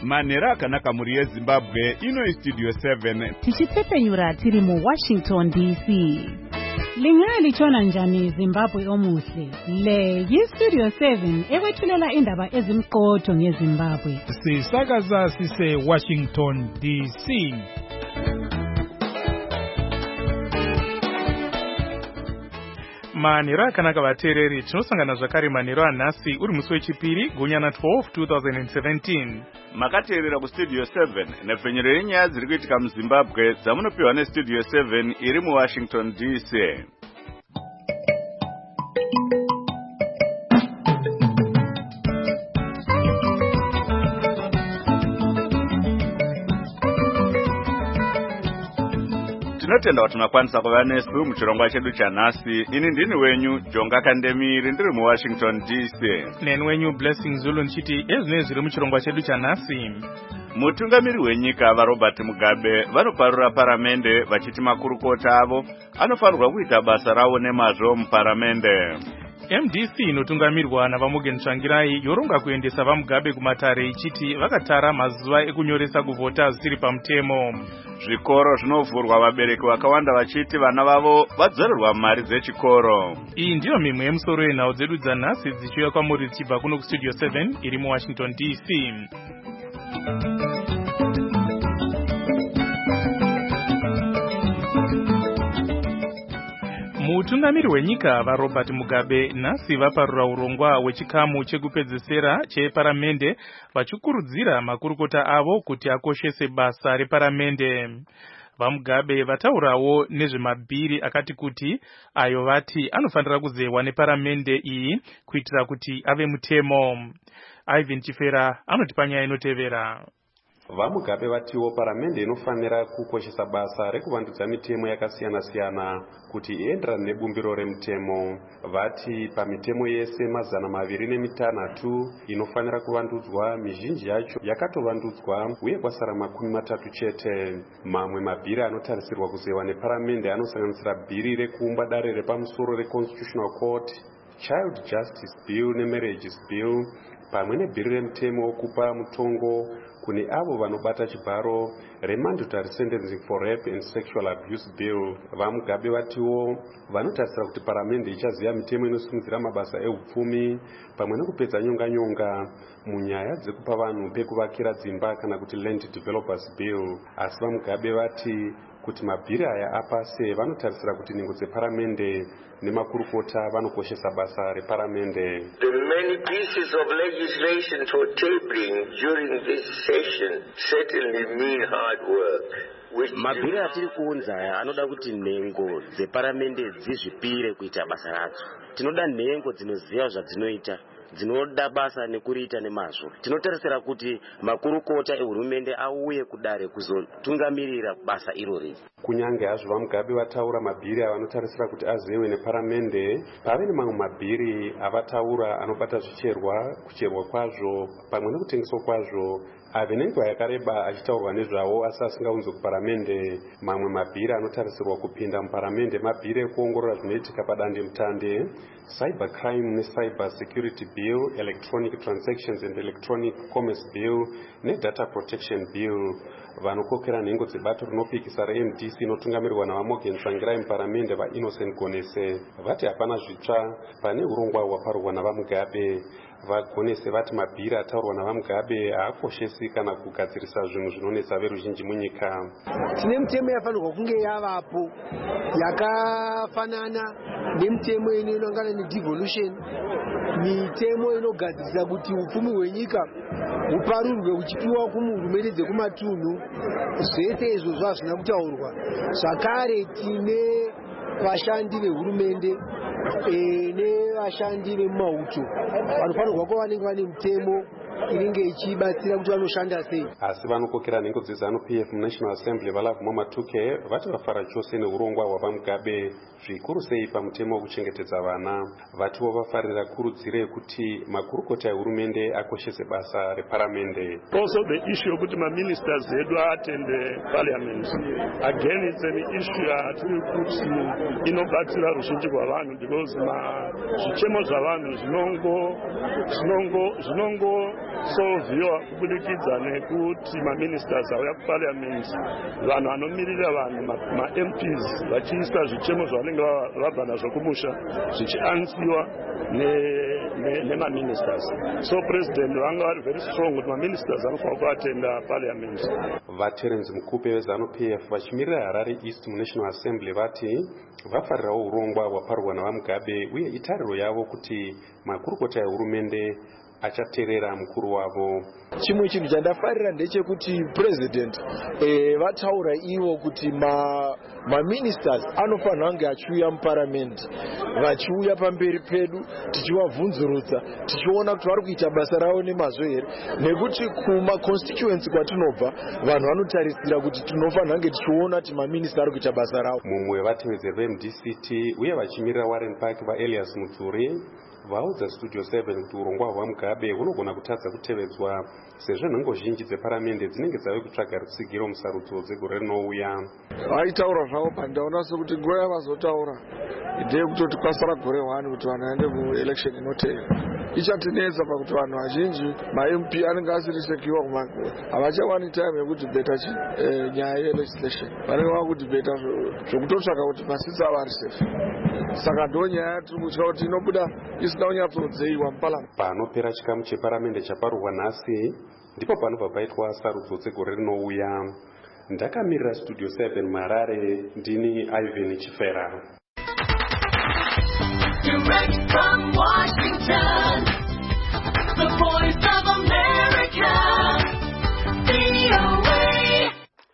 Manera akanaka muri yeZimbabwe ino Studio 7 tichipepenyura tiri mu Washington DC. Lingali chona njani Zimbabwe omuhle. Le yiStudio 7 ewethulela indaba ezimqotho ngeZimbabwe. Sisakaza sise Washington DC. Manera akanaka vateereri, tinosangana zvakare manero anhasi uri musi wechipiri gunyana 12 2017. Makateerera kuStudio 7 nepfenyero yenyaya dziri kuitika muZimbabwe dzamunopiwa neStudio 7 iri muWashington DC. Tinotenda kuti makwanisa kuva nesu muchirongwa chedu chanhasi. Ini ndini wenyu Jonga Kandemiri ndiri muWashington DC. Neni wenyu Blessing Zulu nchiti ezvinenge zviri muchirongwa chedu chanhasi. Mutungamiri wenyika vaRobert Mugabe vanoparura paramende vachiti makurukota avo anofanirwa kuita basa rawo nemazvo muparamende. MDC inotungamirwa naVaMorgan Tsvangirai yoronga kuendesa vaMugabe kumatare ichiti vakatara mazuva ekunyoresa kuvhota zvisiri pamutemo. Zvikoro zvinovhurwa vabereki vakawanda vachiti vana vavo vadzorerwa mari dzechikoro. Iyi ndiyo mimwe yemusoro yenhau dzedu dzanhasi dzichiuya kwamuri dzichibva kuno kuStudio 7 iri muWashington DC. Mutungamiri wenyika vaRobert Mugabe nhasi vaparura urongwa hwechikamu chekupedzisira cheparamende vachikurudzira makurukota avo kuti akoshese basa reparamende. VaMugabe vataurawo nezvemabhiri akati kuti ayo vati anofanira kuzewa neparamende iyi kuitira kuti ave mutemo. Ivan Chifera anoti panyaya inotevera. VaMugabe vatiwo paramende inofanira kukoshesa basa rekuvandudza mitemo yakasiyana-siyana kuti ienderane nebumbiro remutemo. Vati pamitemo yese 206 inofanira kuvandudzwa, mizhinji yacho yakatovandudzwa uye kwasara 30 chete. Mamwe mabhiri anotarisirwa kuzewa neparamende anosanganisira bhiri rekuumba dare repamusoro reConstitutional Court, Child Justice Bill neMarriages Bill, pamwe nebhiri remutemo wokupa mutongo kune avo vanobata chibharo, remandatory sentencing for rape and sexual abuse bill. VaMugabe vatiwo vanotarisira kuti paramende ichaziva mitemo inosimudzira mabasa ehupfumi pamwe nekupedza nyonga munyaya dzekupa vanhu pekuvakira dzimba kana kuti land developers bill. Asi VaMugabe vati kuti mabhiri aya apase vanotarisira kuti nhengo dzeparamende nemakurukota vanokoshesa basa reparamende. The many pieces of legislation for tabling during this session certainly mean hard work. Mabhiri atiri kuunza aya anoda kuti nhengo dzeparamende dzizvipire kuita basa radzo. Tinoda nhengo dzinoziva zvadzinoita, dzinoda basa nekuriita nemazvo. Tinotarisira kuti makurukota ehurumende auye kudare kuzotungamirira basa irori. Kunyange hazvo VaMugabe vataura mabhiri avanotarisira kuti azewe neparamende, pave nemamwe mabhiri avataura anobata zvicherwa, kucherwa kwazvo pamwe nekutengeswa kwazvo, ave nenguva yakareba achitaurwa nezvawo asi asingaunzwe kuparamende. Mamwe mabhiri anotarisirwa kupinda muparamende mabhiri ekuongorora zvinoitika padandemutande, Cyber Crime neCyber Security Bill, Electronic Transactions and Electronic Commerce Bill neData Protection Bill. Vanokokera nhengo dzebato rinopikisa reMDC inotungamirwa naVaMorgan Tsvangirai muparamende vaInnocent Gonese vati hapana zvitsva pane urongwa hwaparurwa naVaMugabe. Vagonese vati mabhiri ataurwa naVaMugabe haakoshesi kana kugadzirisa zvinhu zvinonetsa veruzhinji munyika. Tine mitemo yafanirwa kunge yavapo yakafanana nemitemo inoangana nedevolution, mitemo inogadzirisa kuti upfumi hwenyika huparurwe huchipiwa kuhurumende dzekumatunhu. Zvese izvozvo hazvina kutaurwa. Zvakare tine vashandi vehurumende nevashandi vemumauto vanofanirwa kuva vanenge vane mitemo inenge ichibatsira kuti vanoshanda sei. Asi vanokokera nhengo dzeZANU-PF muNational Assembly valavhuma Matuke vati vafara chose neurongwa hwaVaMugabe zvikuru sei pamutemo wekuchengetedza vana. Vatiwo vafarira kurudziro yekuti makurukota ehurumende akoshese basa reparamende. Also the issue yokuti maministers edu atende parliament. Again it's an issue atiri kuti inobatsira ruzhinji rwavanhu because zvichemo zvavanhu zvinongo solviwa kubudikidza nekuti maministers auya kuparliament, vanhu vanomirira vanhu ma-MPs vachiisa zvichemo zvavanenge vabva nazvo kumusha zvichiansiwa nemaministers. So president vanga vari very strong kuti maministers anofanira kuatenda parliament. Vaterence Mukupe weZANU-PF vachimirira Harare East National Assembly vati vafarirawo urongwa hwaparwa navaMugabe uye itariro yavo kuti makurukota ehurumende achateerera mukuru wavo. Chimwe chinhu chandafarira ndechekuti president vataura ivo kuti maministers anofanira kunge achiuya muparliament, vachiuya pamberi pedu tichivabvunzurudza tichiona kuti vari kuita basa ravo nemazvo here, nekuti kuma-constituency kwatinobva vanhu vanotarisira kuti tinofanira kunge tichiona kuti maminister ari kuita basa ravo. Mumwe wevatevedzeri veMDCT uye vachimirira Warren Park vaElias Mudzuri vaudza Studio 7 kuti urongwa hwaMugabe hunogona kutadza kutevedzwa sezvo nhengo zhinji dzeparamende dzinenge dzave kutsvaga rutsigiro musarudzo dzegore rinouya. Vaitaura zvavo pandaona sekuti nguva yavazotaura ndeyekutoti kwasara gore 1 kuti vanhu vaende kuelection inotevera. Ichatinetsa pakuti vanhu vazhinji ma-MP anenge asiri sekiwa kumakore, havachawani time yekudhibheta nyaya yelegislation, vanenge vava kudhibheta zvokutotsvaka kuti masitsi avo ari safe. Saka ndo nyaya tiri kutya kuti inobuda isina kunyatsodzeiwa muparliament. Panopera chikamu cheparamende chaparurwa nhasi ndipo panobva paitwa sarudzo dzegore rinouya. Ndakamirira Studio 7 Harare, ndini Ivan Chifera. Direct from Washington, the voice of America, VOA.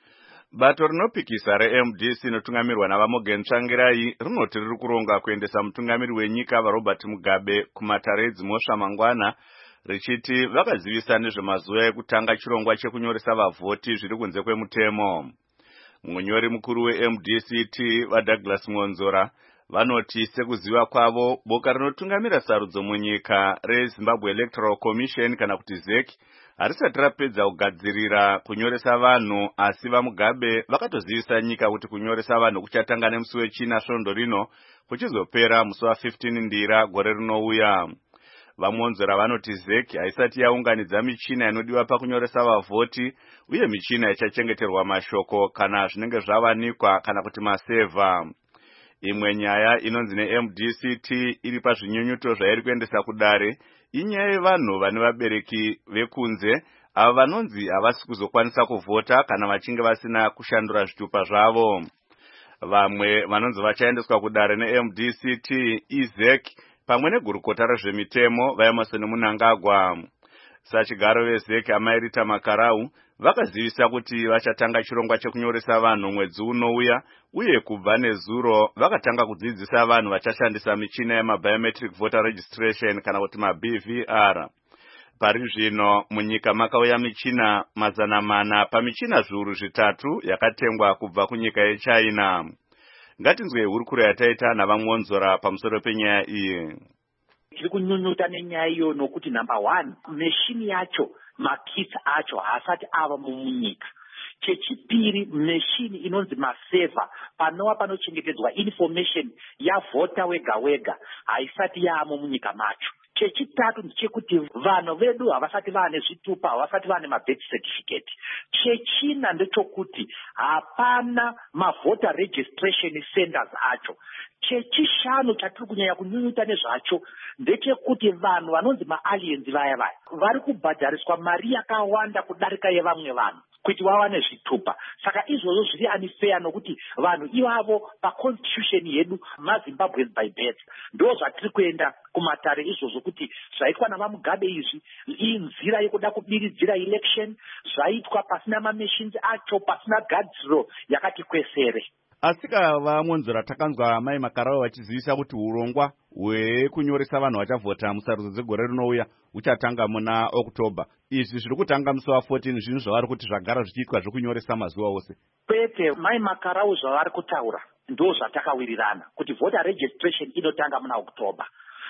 Bato rinopikisa reMDC inotungamirwa navaMorgan Tsvangirai rinoti riri kuronga kuendesa mutungamiri wenyika vaRobert Mugabe kumatare edzimhosva mangwana, richiti vakazivisa nezvemazuva ekutanga chirongwa chekunyoresa vavhoti zviri kunze kwemutemo. Munyori mukuru weMDCT vaDouglas Ngonzora vanoti sekuziva kwavo boka rinotungamira sarudzo munyika reZimbabwe Electoral Commission kana kuti ZEC harisati rapedza kugadzirira kunyoresa vanhu, asi vaMugabe vakatozivisa nyika kuti kunyoresa vanhu kuchatanga nemusi wechina svondo rino kuchizopera musi wa15 Ndira gore rinouya. Vamonzora vanoti ZEC haisati yaunganidza michina inodiwa pakunyoresa vavhoti uye michina ichachengeterwa mashoko kana zvinenge zvavanikwa kana kuti maseva. Imwe nyaya inonzi neMDCT iri pazvinyunyuto zvairi kuendesa kudare inyaya yevanhu vane vabereki vekunze ava vanonzi havasi kuzokwanisa kuvhota kana vachinge vasina kushandura zvitupa zvavo. Vamwe vanonzi vachaendeswa kudare neMDCT iZEC pamwe negurukota rezvemitemo vaEmerson Mnangagwa. Sachigaro veZEC Amairita Makarau vakazivisa kuti vachatanga chirongwa chekunyoresa vanhu mwedzi unouya uye kubva nezuro vakatanga kudzidzisa vanhu vachashandisa michina yemabiometric voter registration kana kuti maBVR. Pari zvino munyika makauya michina 400 pamichina zviuru 3 yakatengwa kubva kunyika yeChina. Ngatinzwe hurukuro yataita navaMonzora pamusoro penyaya iyi. Tiri kunyunyuta nenyaya iyo nokuti number 1 meshini yacho makits acho haasati ava munyika. Chechipiri meshini inonzi maseva panova panochengetedzwa information yavhota wega wega haisati yaamo munyika macho. Chechitatu ndechekuti vanhu vedu havasati vane zvitupa, havasati vane mabirth certificate. Chechina ndechokuti hapana mavoter registration centers acho. Chechishanu chatiri kunyanya kunyunyuta nezvacho ndechekuti vanhu vanonzi maaliens vaya vari kubhadhariswa mari yakawanda kudarika yevamwe vanhu kuti vawane zvitupa. Saka izvozvo zviri unfair nokuti vanhu ivavo paconstitution yedu maZimbabweans by birth. Ndo zvatiri kuenda kumatare izvozvo kuti zvaitwa navaMugabe izvi inzira yekuda kubiridzira election, zvaitwa pasina mamachines acho, pasina gadziro yakati kwesere. Asika vaMonzora takanzwa Mai Makarau vachizivisa kuti urongwa hwekunyoresa vanhu vachavhota musarudzo dzegore rinouya uchatanga muna October. Izvi zviri kutanga musi wa14 zvinhu zvavari kuti zvagara zvichiitwa zvekunyoresa mazuva ose. Kwete Mai Makarau zvavari kutaura ndo zvatakawirirana kuti voter registration inotanga muna October.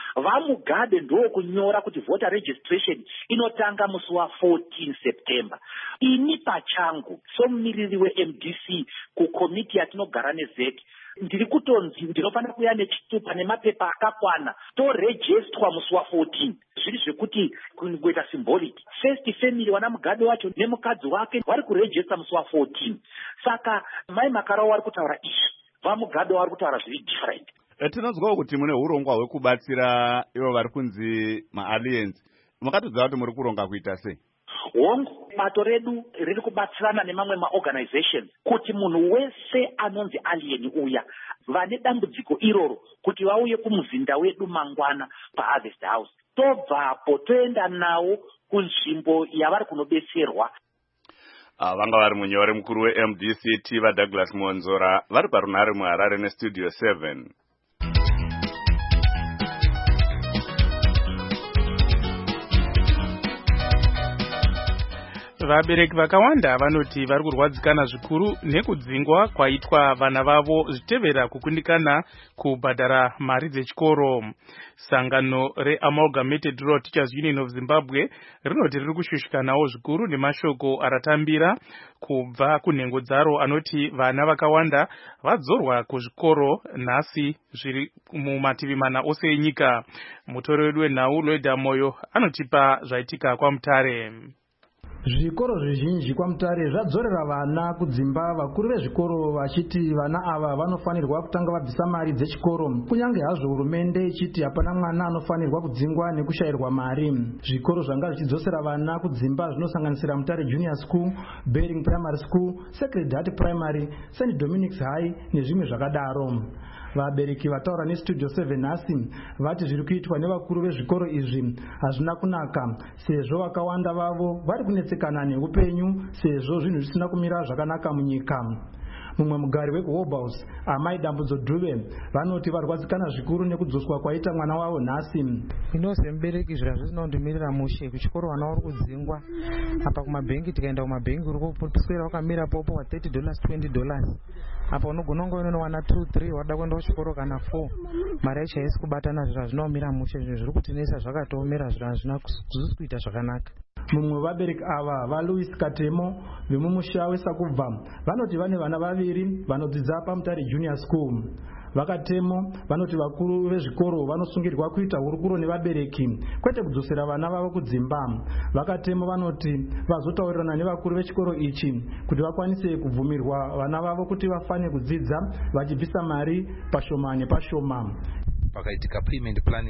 VaMugabe ndo kunyora kuti voter registration inotanga musi wa14 September. Ini pachangu somumiriri weMDC kukomiti yatinogara neZEC ndiri kutonzi ndinofanira kuya nechitupa nemapepa akakwana toregistwa musi wa14. Zviri zvekuti kuita symbolic. First family wana Mugabe wacho nemukadzi wake vari kuregister musi wa14. Saka mai Makarao vari kutaura izvi, vaMugabe vari kutaura zviri different. Tinozwawo kuti mune urongwa hwekubatsira ivo vari kunzi ma-alliance. Makatoziva kuti muri kuronga kuita sei? Hongu, bato redu riri kubatsirana nemamwe ma-organizations kuti munhu wese anonzi alien uya vane dambudziko iroro kuti vauye kumuzinda wedu mangwana paHarvest House. Tobvapo toenda nawo kunzvimbo yavari kunobetserwa. Vanga vari munyori mukuru weMDCT vaDouglas Monzora vari parunhare muHarare neStudio 7. Vabereki vakawanda vanoti vari kurwadzikana zvikuru nekudzingwa kwaitwa vana vavo zvitevera kukundikana kubhadhara mari dzechikoro. Sangano reAmalgamated Rural Teachers Union of Zimbabwe rinoti riri kushushikanawo zvikuru nemashoko aratambira kubva kunhengo dzaro anoti vana vakawanda vadzorwa kuzvikoro nhasi zviri mumativi mana ose enyika. Mutori wedu wenhau Loida Moyo anotipa zvaitika kwaMutare. Zvikoro zvizhinji kwaMutare zvadzorera vana kudzimba, vakuru vezvikoro vachiti vana ava vanofanirwa kutanga vabvisa mari dzechikoro, kunyange hazvo hurumende ichiti hapana mwana anofanirwa kudzingwa nekushayirwa mari. Zvikoro zvanga zvichidzosera vana kudzimba zvinosanganisira Mutare Junior School, Bering Primary School, Sacred Heart Primary, St. Dominic's High nezvimwe zvakadaro. Vabereki vataura neStudio 7 nhasi vati zviri kuitwa nevakuru vezvikoro izvi hazvina kunaka, sezvo vakawanda vavo vari kunetsekana neupenyu sezvo zvinhu zvisina kumira zvakanaka munyika. Mumwe mugari weGohouse, Amai Dambudzo Dube, vanoti varwadzikana zvikuru nekudzoswa kwaita mwana wavo nhasi. Inosemubereki zvira zvisinondimirira mushe kuchikoro vana vari kudzingwa. Apa kumabhengi tikaenda kumabhengi uri kuswera wakamira popo wa $30 $20. Apa unogona kunge unowana 2-3 wada kuenda kuchikoro kana 4. Mari yacho haisi kubatana, zvira zvinomira mushe, zviri kutinesa zvakatoomera, zvira hazvina kuita zvakanaka. Mumwe vabereki ava vaLouis Katemo vemumusha weSakubva vanoti vane vana vaviri vanodzidza paMutare Junior School. Vakatemo vanoti vakuru vezvikoro vanosungirwa kuita hurukuro nevabereki kwete kudzosera vana vavo kudzimba. Vakatemo vanoti vazotaurirana nevakuru vechikoro ichi kuti vakwanise kubvumirwa vana vavo kuti vafane kudzidza vachibvisa mari pashoma nepashoma. Pakaitika payment plan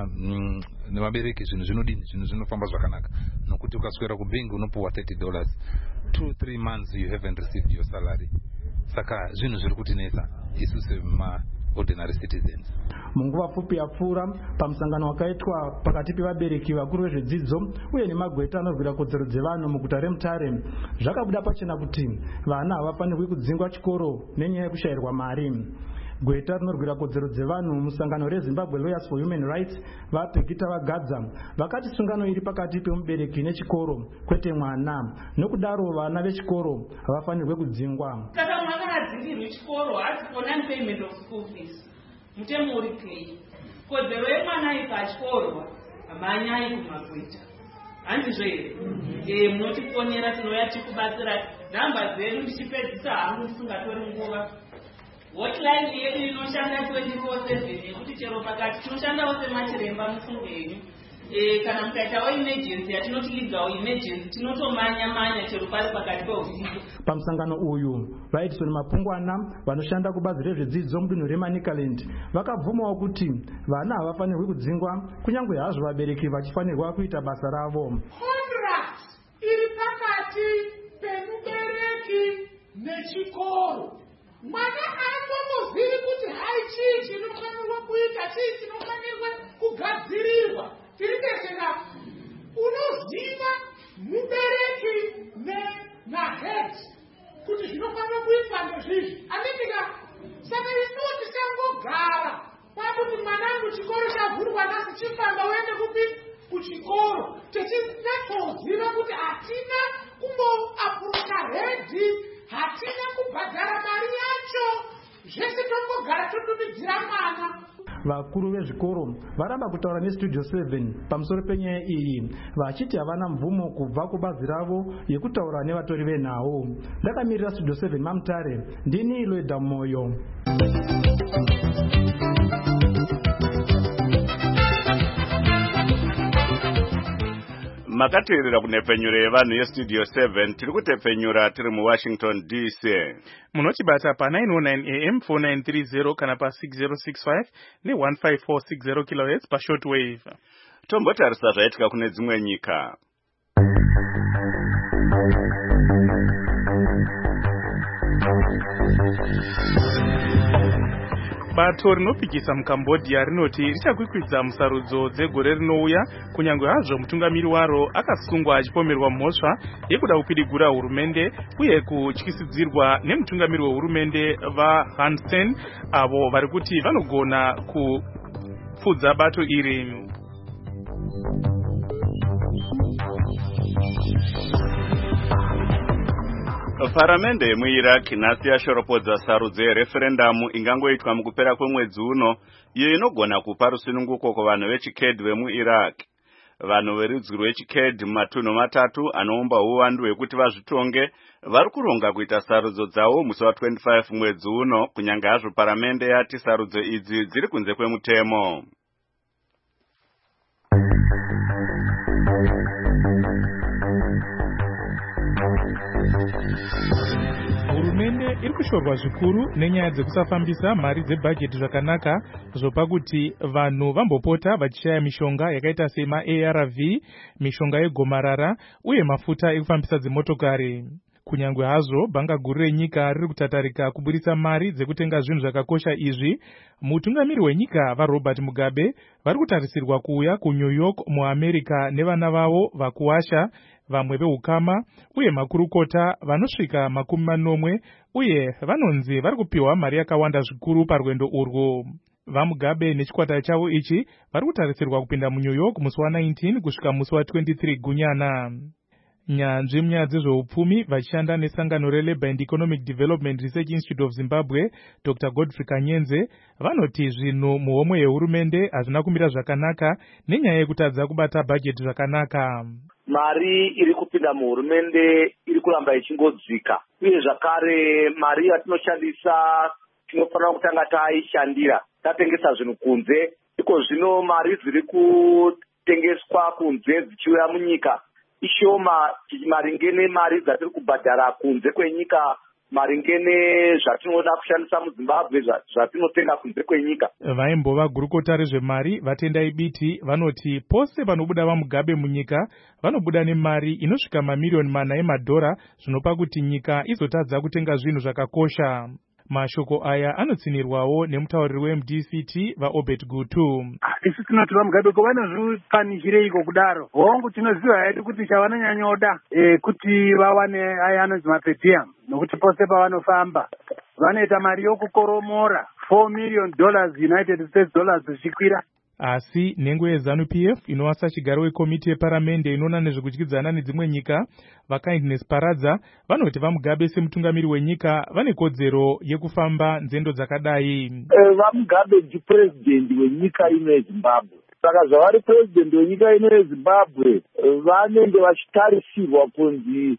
nevabereki zvinhu zvinodini, zvinhu zvinofamba zvakanaka, nokuti ukaswera kubhengi unopuwa $30, 2-3 months you haven't received your salary. Saka zvinhu zviri kutinesa isu ordinary citizens. Munguva pfupi yapfuura pamusangano wakaitwa pakati pevabereki vakuru vezvedzidzo uye nemagweta anorwira kodzero dzevanhu muguta reMutare, zvakabuda pachena kuti vana havafanirwi kudzingwa chikoro nenyaya yekushayirwa mari. Gweta rinorwira kodzero dzevanhu musangano reZimbabwe Lawyers for Human Rights vaPegita Vagadza vakati sungano iri pakati pemubereki nechikoro kwete mwana, nokudaro vana vechikoro havafanirwe kudzingwa. Saka mwana akadzingirwa chikoro hasi for payment of school fees. Mutemo uri kei. Kodzero yemwana ikatyorwa hamanyai kumagweta. Handizvo here? Munotifonera tinouya tikubatsira. Nhamba dzedu ndichipedzisa hangu ndisingatori nguva. Hotline yedu inoshanda 24/7 yekuti chero pakati tinoshandawo semachiremba mufungo yenyu. Kana mukaitawo emergency yatinoti legal emergency tinotomanya chero pari pakati peusiku. Pamusangano uyu vaitison Mapungwana vanoshanda kubazi rezvedzidzo mudunhu reManicaland vakabvumawo kuti vana havafanirwi kudzingwa kunyange hazvo vabereki vachifanirwa kuita basa ravo. Contract iri pakati pemubereki nechikoro. Mwana atombozivi kuti hai chii chinofanirwa kuita, chii chinofanirwa kugadzirirwa. Tiri tesera unoziva mubereki nahead kuti zvinofanirwa kuitwa ndezvizvi. Anendika saka isuwo tisangogara pakuti mwanangu chikoro chavhurwa nhasi chifamba uende kuchikoro. Tichinyatsoziva kuti hatina kumboapuruka hedhi, hatina kubhadhara mari yacho, zvese tongogara totumidzira mwana. Vakuru vezvikoro varamba kutaura neStudio 7 pamusoro penyaya iyi vachiti havana mvumo kubva kubazi ravo yekutaura nevatori venhau. Ndakamirira Studio 7 maMutare, ndini Loida Moyo. makateerera kunepfenyuro yevanhu yestudio 7 tiri kutepfenyura tiri muwashington dc. munotibata pa909 am 4930 kana pa6065 ne15460 kHz pashortwave. Tombotarisa zvaitika kune dzimwe nyika. Bato rinopikisa muCambodia rinoti richakwikwidza musarudzo dzegore rinouya kunyange hazvo mutungamiri waro akasungwa achipomerwa mhosva yekuda kupidigura hurumende uye kutyisidzirwa nemutungamiri wehurumende vaHun Sen avo vari kuti vanogona kupfudza bato iri. Paramende yemuIraq nhasi yashoropodza sarudzo yereferendamu ingangoitwa mukupera kwemwedzi uno, iyo inogona kupa rusununguko kuvanhu vechiKurd vemuIraq. Vanhu verudzi rwechiKurd mumatunhu matatu anoumba uwandu hwekuti vazvitonge vari kuronga kuita sarudzo dzavo musi wa25 mwedzi uno, kunyange hazvo paramende yati sarudzo idzi dziri kunze kwemutemo. Hurumende iri kushorwa zvikuru nenyaya dzekusafambisa mari dzebhajeti zvakanaka, zvopa kuti vanhu vambopota vachishaya mishonga yakaita sema-ARV, mishonga yegomarara uye mafuta ekufambisa dzimotokari. Kunyange hazvo bhanga guru renyika riri kutatarika kuburisa mari dzekutenga zvinhu zvakakosha izvi, mutungamiri wenyika vaRobert Mugabe vari kutarisirwa kuuya kuNew York muAmerica nevana vavo vakuwasha, vamwe veukama uye makurukota vanosvika 40 uye vanonzi vari kupiwa mari yakawanda zvikuru parwendo urwu. VaMugabe nechikwata chavo ichi vari kutarisirwa kupinda muNew York musi wa19 kusvika musi wa23 Gunyana. Nyanzvi munyaya dzezveupfumi vachishanda nesangano reLabour and Economic Development Research Institute of Zimbabwe, Dr. Godfrey Kanyenze, vanoti zvinhu muhomwe yehurumende hazvina kumira zvakanaka nenyaya yekutadza kubata bhajeti zvakanaka. Mari iri kupinda muhurumende iri kuramba ichingodzika, uye zvakare mari yatinoshandisa tinofanira kutanga taishandira tatengesa zvinhu kunze. Iko zvino mari dziri kutengeswa kunze dzichiuya munyika ishoma maringe nemari dzatiri kubhadhara kunze kwenyika, maringe nezvatinoda kushandisa muZimbabwe zvatinotenga kunze kwenyika. Vaimbova gurukota rezvemari vatendai biti vanoti pose panobuda vaMugabe munyika vanobuda nemari inosvika mamiliyoni 4 emadhora, zvinopa kuti nyika izotadza kutenga zvinhu zvakakosha. Mashoko aya anotsinirwawo nemutauriri weMDCT vaObert Gutu. Isu tinoti vaMugabe vanozvipanishireiko kudaro? Hongu tinoziva hedu kuti chavanonyanyoda kuti vawane aya anonzi mapetiamu, nokuti pose pavanofamba vanoita mari yokukoromora $4 million United States dollars zvichikwira. Asi nhengo yeZANU-PF inowasa chigaro wekomiti yeparamende inoona nezvekudyidzana nedzimwe nyika, vaKindness Paradza, vanoti vaMugabe semutungamiri wenyika vane kodzero yekufamba nzendo dzakadai. VaMugabe ndipurezidendi wenyika ino yeZimbabwe. Saka zvavari purezidendi wenyika ino yeZimbabwe vanenge vachitarisirwa kunzi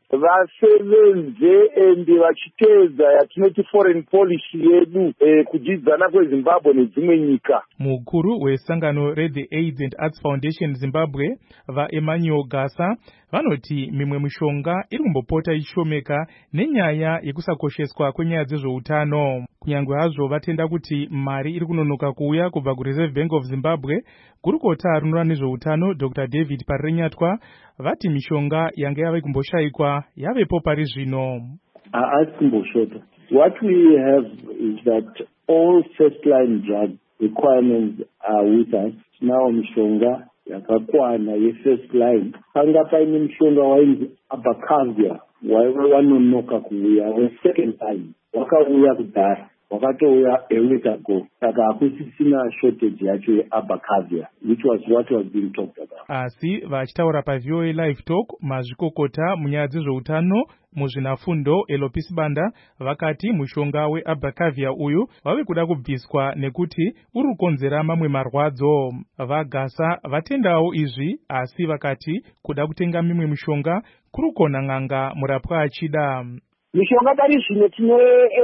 vasevenze ende vachiteedza yatinoti foreign policy yedu kudyidzana kweZimbabwe nedzimwe nyika. Mukuru wesangano reThe AIDS and Arts Foundation Zimbabwe vaEmmanuel Gasa vanoti mimwe mishonga iri kumbopota ichishomeka nenyaya yekusakosheswa kwenyaya dzezveutano. Kunyange hazvo vatenda kuti mari iri kunonoka kuuya kubva kuReserve Bank of Zimbabwe, gurukota rinoona nezveutano Dr. David Parirenyatwa vati mishonga yange yave kumboshayikwa yavepo pari zvino. Haasi kumboshota. What we have is that all first-line drug requirements are with us. Now mishonga yakakwana ye-first line. Panga paine mishonga wainzi Abacavia wanonoka kuuya we-second line. Wakauya kudhara. Wakatouya a week ago. Saka hakusisina shortage yacho yeAbacavia, which was what was being talked about. Asi vachitaura paVOA Live Talk, mazvikokota munyaya dzezveutano muzvinafundo Elopis Banda vakati mushonga weAbacavia uyu wave kuda kubviswa nekuti uri kukonzera mamwe marwadzo. VaGasa vatendawo izvi, asi vakati kuda kutenga mimwe mishonga kuri kuona n'anga murapwa achida. Mishonga dari zvino tine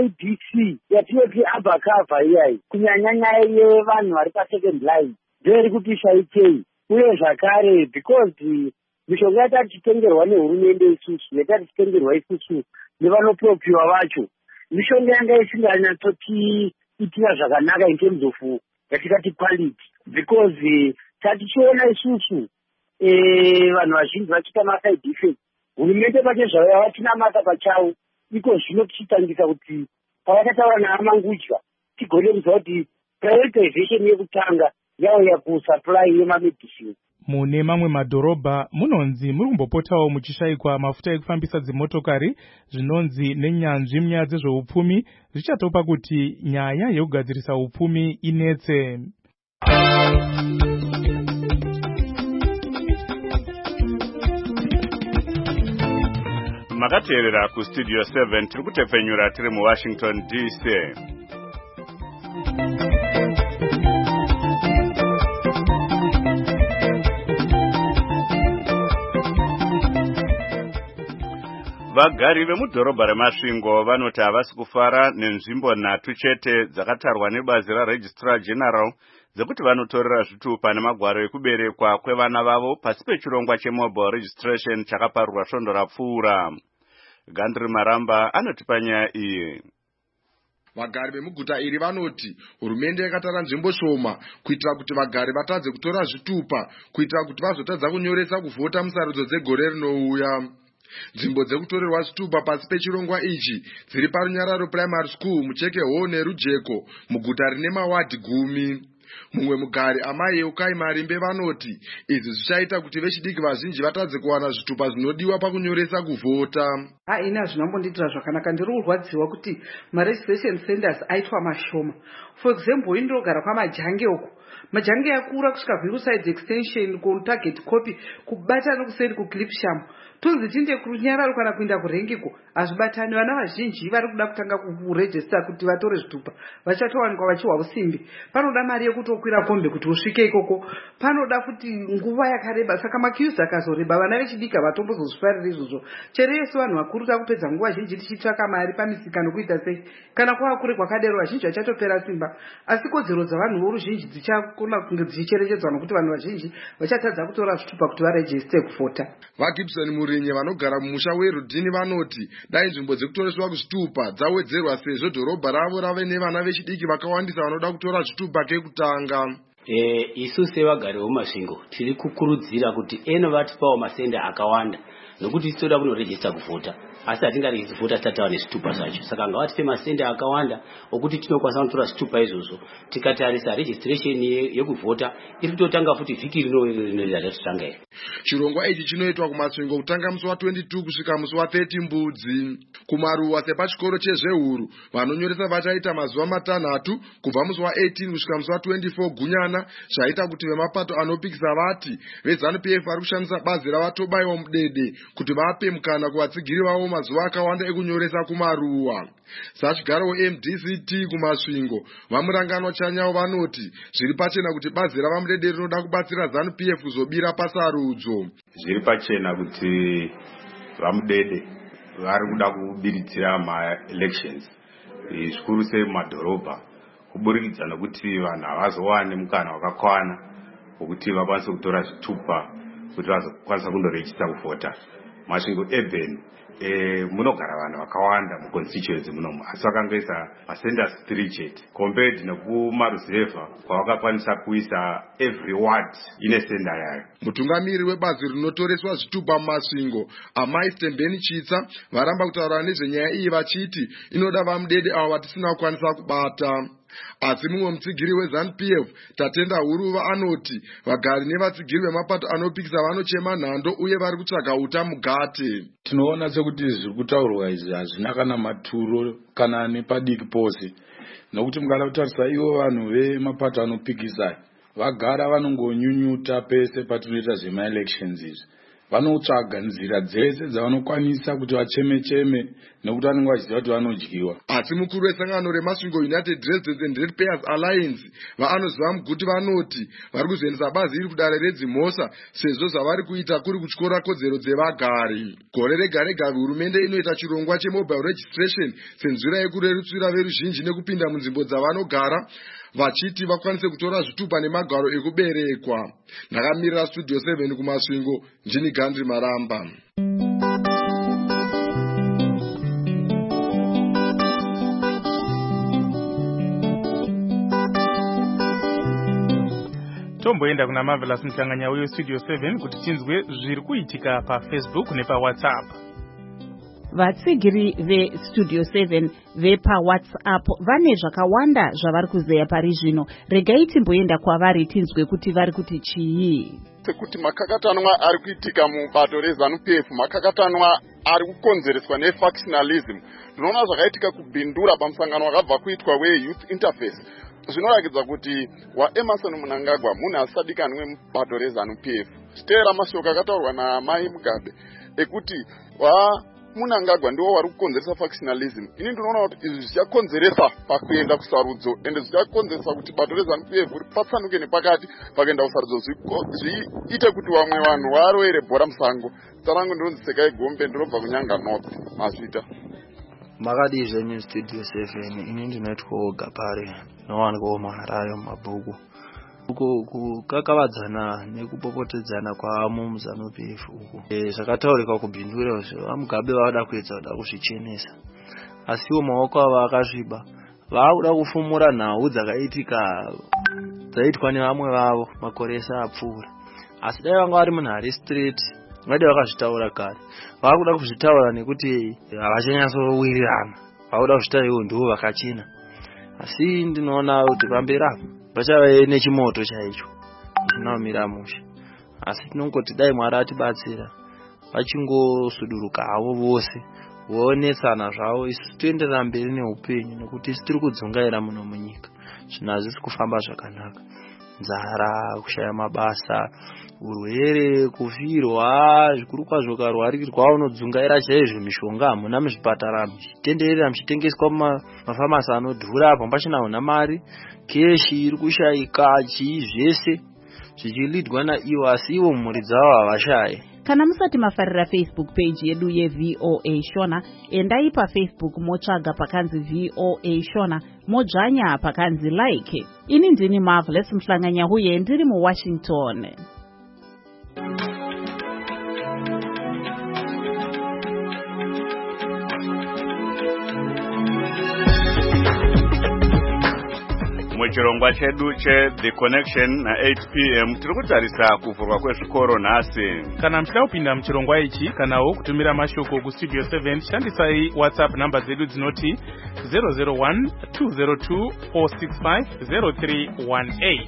ADC yatinoti Abacavia iyayi, kunyanyanya yevanhu vari pasecond line ndeyeri kuti shaikei, uye zvakare because mishonga yatati tichitengerwa nehurumende isusu, yatati tichitengerwa isusu nevanopropiwa vacho, mishonga yanga isinganyatsoti itira zvakanaka in terms of yatikati quality, because tatichiona isusu vanhu vazhinji vachiita maside effects. Hurumende pache zvayo yavatinamata pachavo, iko zvino tichitangisa kuti pavakataura naamangutya tigone kuziva kuti prioritization yekutanga yauya kusupply yemamedicine. Mune mamwe madhorobha munonzi muri kumbopotawo muchishayikwa mafuta ekufambisa dzimotokari zvinonzi nenyanzvi munyaya dzezveupfumi zvichatopa kuti nyaya yekugadzirisa upfumi inetse. Makateerera kustudio 7 tiri kutepfenyura tiri muWashington DC. Vagari vemudhorobha reMasvingo vanoti havasi kufara nenzvimbo 3 chete dzakatarwa nebazi raRegistrar General dzekuti vanotorera zvitupa nemagwaro ekuberekwa kwevana vavo pasi pechirongwa chemobile registration chakaparurwa svondo rapfuura. Gandri Maramba anotipa nyaya iyi. Vagari vemuguta iri vanoti hurumende yakatara nzvimbo shoma kuitira kuti vagari vatadze kutora zvitupa kuitira kuti vazotadza kunyoresa kuvhota musarudzo dzegore rinouya. Nzvimbo dzekutorerwa zvitupa pasi pechirongwa ichi dziri parunyararo primary school, mucheke hall nerujeko muguta rine mawadi 10. Mumwe mugari amai Eukai Marimbe vanoti izvi zvichaita kuti vechidiki vazhinji vatadze kuwana zvitupa zvinodiwa pakunyoresa kuvhota. Ina zvinambonditira zvakanaka, ndiri kurwadziwa kuti maregistration centers aitwa mashoma. For example, indogara kwamajange uko, majange akura kusvika Viewside extension kutarget copy kubata nokuseri kuClipsham, tonzi tinde kurunyararo kana kuenda kurengiko hazvibatani. Vana vazhinji vari kuda kutanga kuregista kuti vatore zvitupa vachatowanikwa vachiwa usimbi. Panoda mari yekutokwira kombe kuti usvike ikoko, panoda kuti nguva yakareba, saka makiuzi akazoreba vana vechidiki havatombozozvifarira izvozvo. Chero yesu vanhu vakuru takupedza nguva zhinji tichitsvaka mari pamisika nokuita sei, kana kwava kure kwakadero vazhinji vachatopera simba. Asi kodzero dzavanhu voruzhinji dzichakona kunge dzichicherechedzwa nokuti vanhu vazhinji vachatadza kutora zvitupa kuti varejiste kuvhota. VaGibson Murinye vanogara mumusha weRudhini vanoti dai nzvimbo dzekutoreswa zvitupa dzawedzerwa sezvo dhorobha ravo rave nevana vechidiki vakawandisa vanoda kutora zvitupa kekutanga. Isu sevagari veMasvingo tiri kukurudzira kuti eno vatipawo masenda akawanda nokuti tinoda kunorejista kuvhota, asi hatingarejista kuvhota tisati tava nezvitupa zvacho. Saka ngavatipe masenda akawanda okuti tinokwanisa kutora zvitupa izvozvo. Tikatarisa registration yekuvhota iri kutotanga futi vhiki rinoenda tatotanga iri. Chirongwa ichi chinoitwa kuMasvingo kutanga musi wa22 kusvika musi wa30 Mbudzi. Kumaruwa sepachikoro chezvehuru vanonyoresa vachaita mazuva 3 kubva musi wa18 kusvika musi wa24 Gunyana, zvaita kuti vemapato anopikisa vati veZANU-PF vari kushandisa bazi ravatobaiwa mudede kuti vape mukana kuvatsigiri vavo mazuva akawanda ekunyoresa kumaruwa. Sachigaro weMDCT kuMasvingo vamuranganwa Chanyawo vanoti zviri pachena kuti bazi ravamudede rinoda kubatsira ZANU-PF kuzobira pasarudzo. Zviri pachena kuti vamudede vari kuda kubiritsira ma-elections zvikuru sei mumadhorobha, kuburikidza nokuti vanhu havazowani mukana wakakwana wokuti vakwanise kutora zvitupa kuti vazokwanisa kundorejista kuvhota. Masvingo urban munogara vanhu vakawanda muconstituency munomu, asi vakangoisa masenders 3 chete compared nekumaruzevha kwavakakwanisa kuisa every ward ine senda yayo. Mutungamiri webazi rinotoreswa zvitupa muMasvingo amai Stembeni Chitsa varamba kutaura nezvenyaya iyi vachiti inoda vamudede avo vatisina kukwanisa kubata. Asi mumwe mutsigiri weZANU-PF Tatenda Huruva anoti vagari nevatsigiri vemapato anopikisa vanochema nhando uye vari kutsvaga uta mugate. Tinoona sekuti zviri kutaurwa izvi hazvina kana maturo kana nepadiki pose, nokuti mukada kutarisa ivo vanhu vemapato anopikisa vagara vanongonyunyuta pese patinoita zvema-elections izvi. Vanotsvaga nzira dzese dzavanokwanisa kuti vacheme-cheme nokuti vanenge vachiziva kuti vanodyiwa. Asi mukuru wesangano reMasvingo United Residents and Ratepayers Alliance vaanoziva muguti vanoti vari kuzoendesa bazi iri kudare redzimhosa sezvo zvavari kuita kuri kutyora kodzero dzevagari. Gore rega rega hurumende inoita chirongwa chemobile registration senzira yekurerutsira veruzhinji nekupinda munzvimbo dzavanogara. vachiti vakwanise kutora zvitupa nemagwaro ekuberekwa. Ndakamirira Studio 7 kumasvingo, ndini Gandhi Maramba. tomboenda kuna Marvelous Mhlanganya weStudio 7 kuti tinzwe zviri kuitika paFacebook nepaWhatsApp. Vatsigiri veStudio 7 vepaWhatsApp vane zvakawanda zvavari kuzeya pari zvino. Regai timboenda kwavari tinzwe kuti vari kuti chii. Sekuti makakatanwa ari kuitika mubato reZANU-PF, makakatanwa ari kukonzereswa nefactionalism. Ndinoona zvakaitika kubhindura pamusangano wakabva kuitwa weYouth Interface. Zvinoratidza kuti waEmerson Mnangagwa munhu asadikanwe mubato reZANU-PF. Stera mashoko akataurwa naMai Mugabe ekuti Mnangagwa ndiwo wari kukonzeresa factionalism. Ini ndinoona kuti izvi zvichakonzeresa pakuenda kusarudzo ende zvichakonzeresa kuti bato reZANU-PF ripatsanuke nepakati pakuenda kusarudzo zviite kuti vamwe vanhu varowere bhora musango. Tarangu ndinonzi Sekai Gombe, ndinobva kuNyanga North, Masvita. Makadi zvenyu Studio 7 ini ndinoitwa Gapare nowanikwa maharayo mabhuku kukakavadzana nekupopotedzana kwamo muZANU-PF uku zvakataurika kubhindura Mugabe vada kuedza kuda kuzvichenesa, asiwo maoko avo akasviba. Vakuda kufumura nhau dzakaitika dzaitwa nevamwe vavo makore apfuura, asi dai vanga vari munhare straight vade vakazvitaura kare. Vakuda kuzvitaura nekuti havachanyatsowirirana, vakuda kuzvitaura ivo ndivo vakachena. Asi ndinoona kuti pamberi apo pachava nechimoto chaicho chinomira musha, asi tinongoti dai Mwari atibatsira vachingosuduruka havo vose voonetsana zvavo, isu toenderera mberi neupenyu nekuti isi tiri kudzungaira muno munyika. Zvinhu hazvisi kufamba zvakanaka. Nzara, kushaya mabasa, urwere, kufirwa, zvikuru kwazvo karwarirwa unodzungaira chaizvo. Mishonga hamuna muzvipatara, muchitenderera muchitengeswa mumafamasi anodhura, apo pachina mari, keshi iri kushaika, chii zvese zvichilidwa naivo, asi ivo mhuri dzavo havashayi. Kana musati mafarira Facebook page yedu yeVOA Shona, endai paFacebook motsvaga pakanzi VOA Shona, modzvanya pakanzi like. Ini ndini Marvelous Mhlanganya huye ndiri muWashington. Muchirongwa chedu The Connection na 8 p.m. tiri kutarisa kuvhurwa kwezvikoro nhasi. Kana mchida kupinda muchirongwa ichi kanawo kutumira mashoko kuStudio 7, shandisai WhatsApp namba dzedu dzinoti 001 202 465 0318.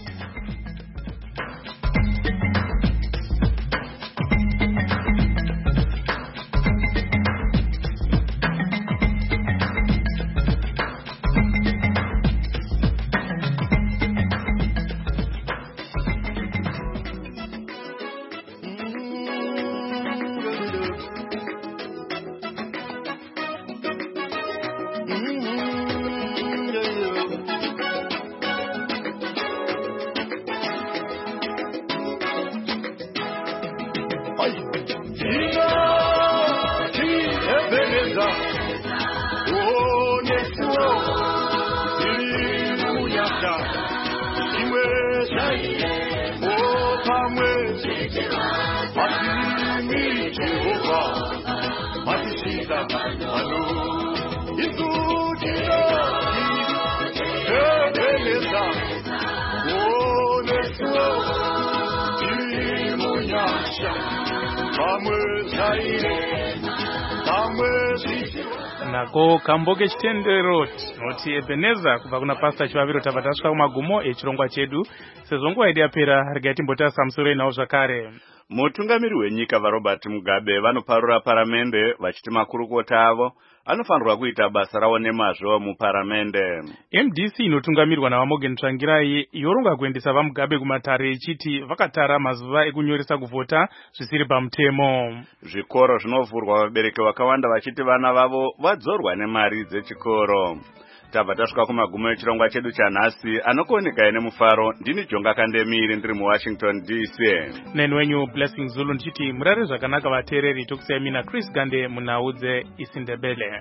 Nako kamboke chitendero noti Ebenezer kubva kuna Pastor Chivaviro tabva tasvika kumagumo echirongwa chedu. Sezvo nguva yedu yapera, regai timbotarisa musoro inawo zvakare. Mutungamiri wenyika vaRobert Mugabe vanoparura paramende vachiti makurukota avo anofanirwa kuita basa rawo nemazvo muparamende. MDC inotungamirwa naVaMorgan Tsvangirai yoronga kuendesa vaMugabe kumatare ichiti vakatara mazuva ekunyoresa kuvhota zvisiri pamutemo. Zvikoro zvinovhurwa, vabereki vakawanda vachiti vana vavo vadzorwa nemari dzechikoro. Tabva tasvika kumagumo echirongwa chedu chanhasi. Anokuoneka nemufaro ndini Jonga Kandemiri ndiri muWashington DC. Neni wenyu Blessing Zulu ndichiti murare zvakanaka vateereri, tokusiyai mina Chris Gande munhau dzeIsindebele.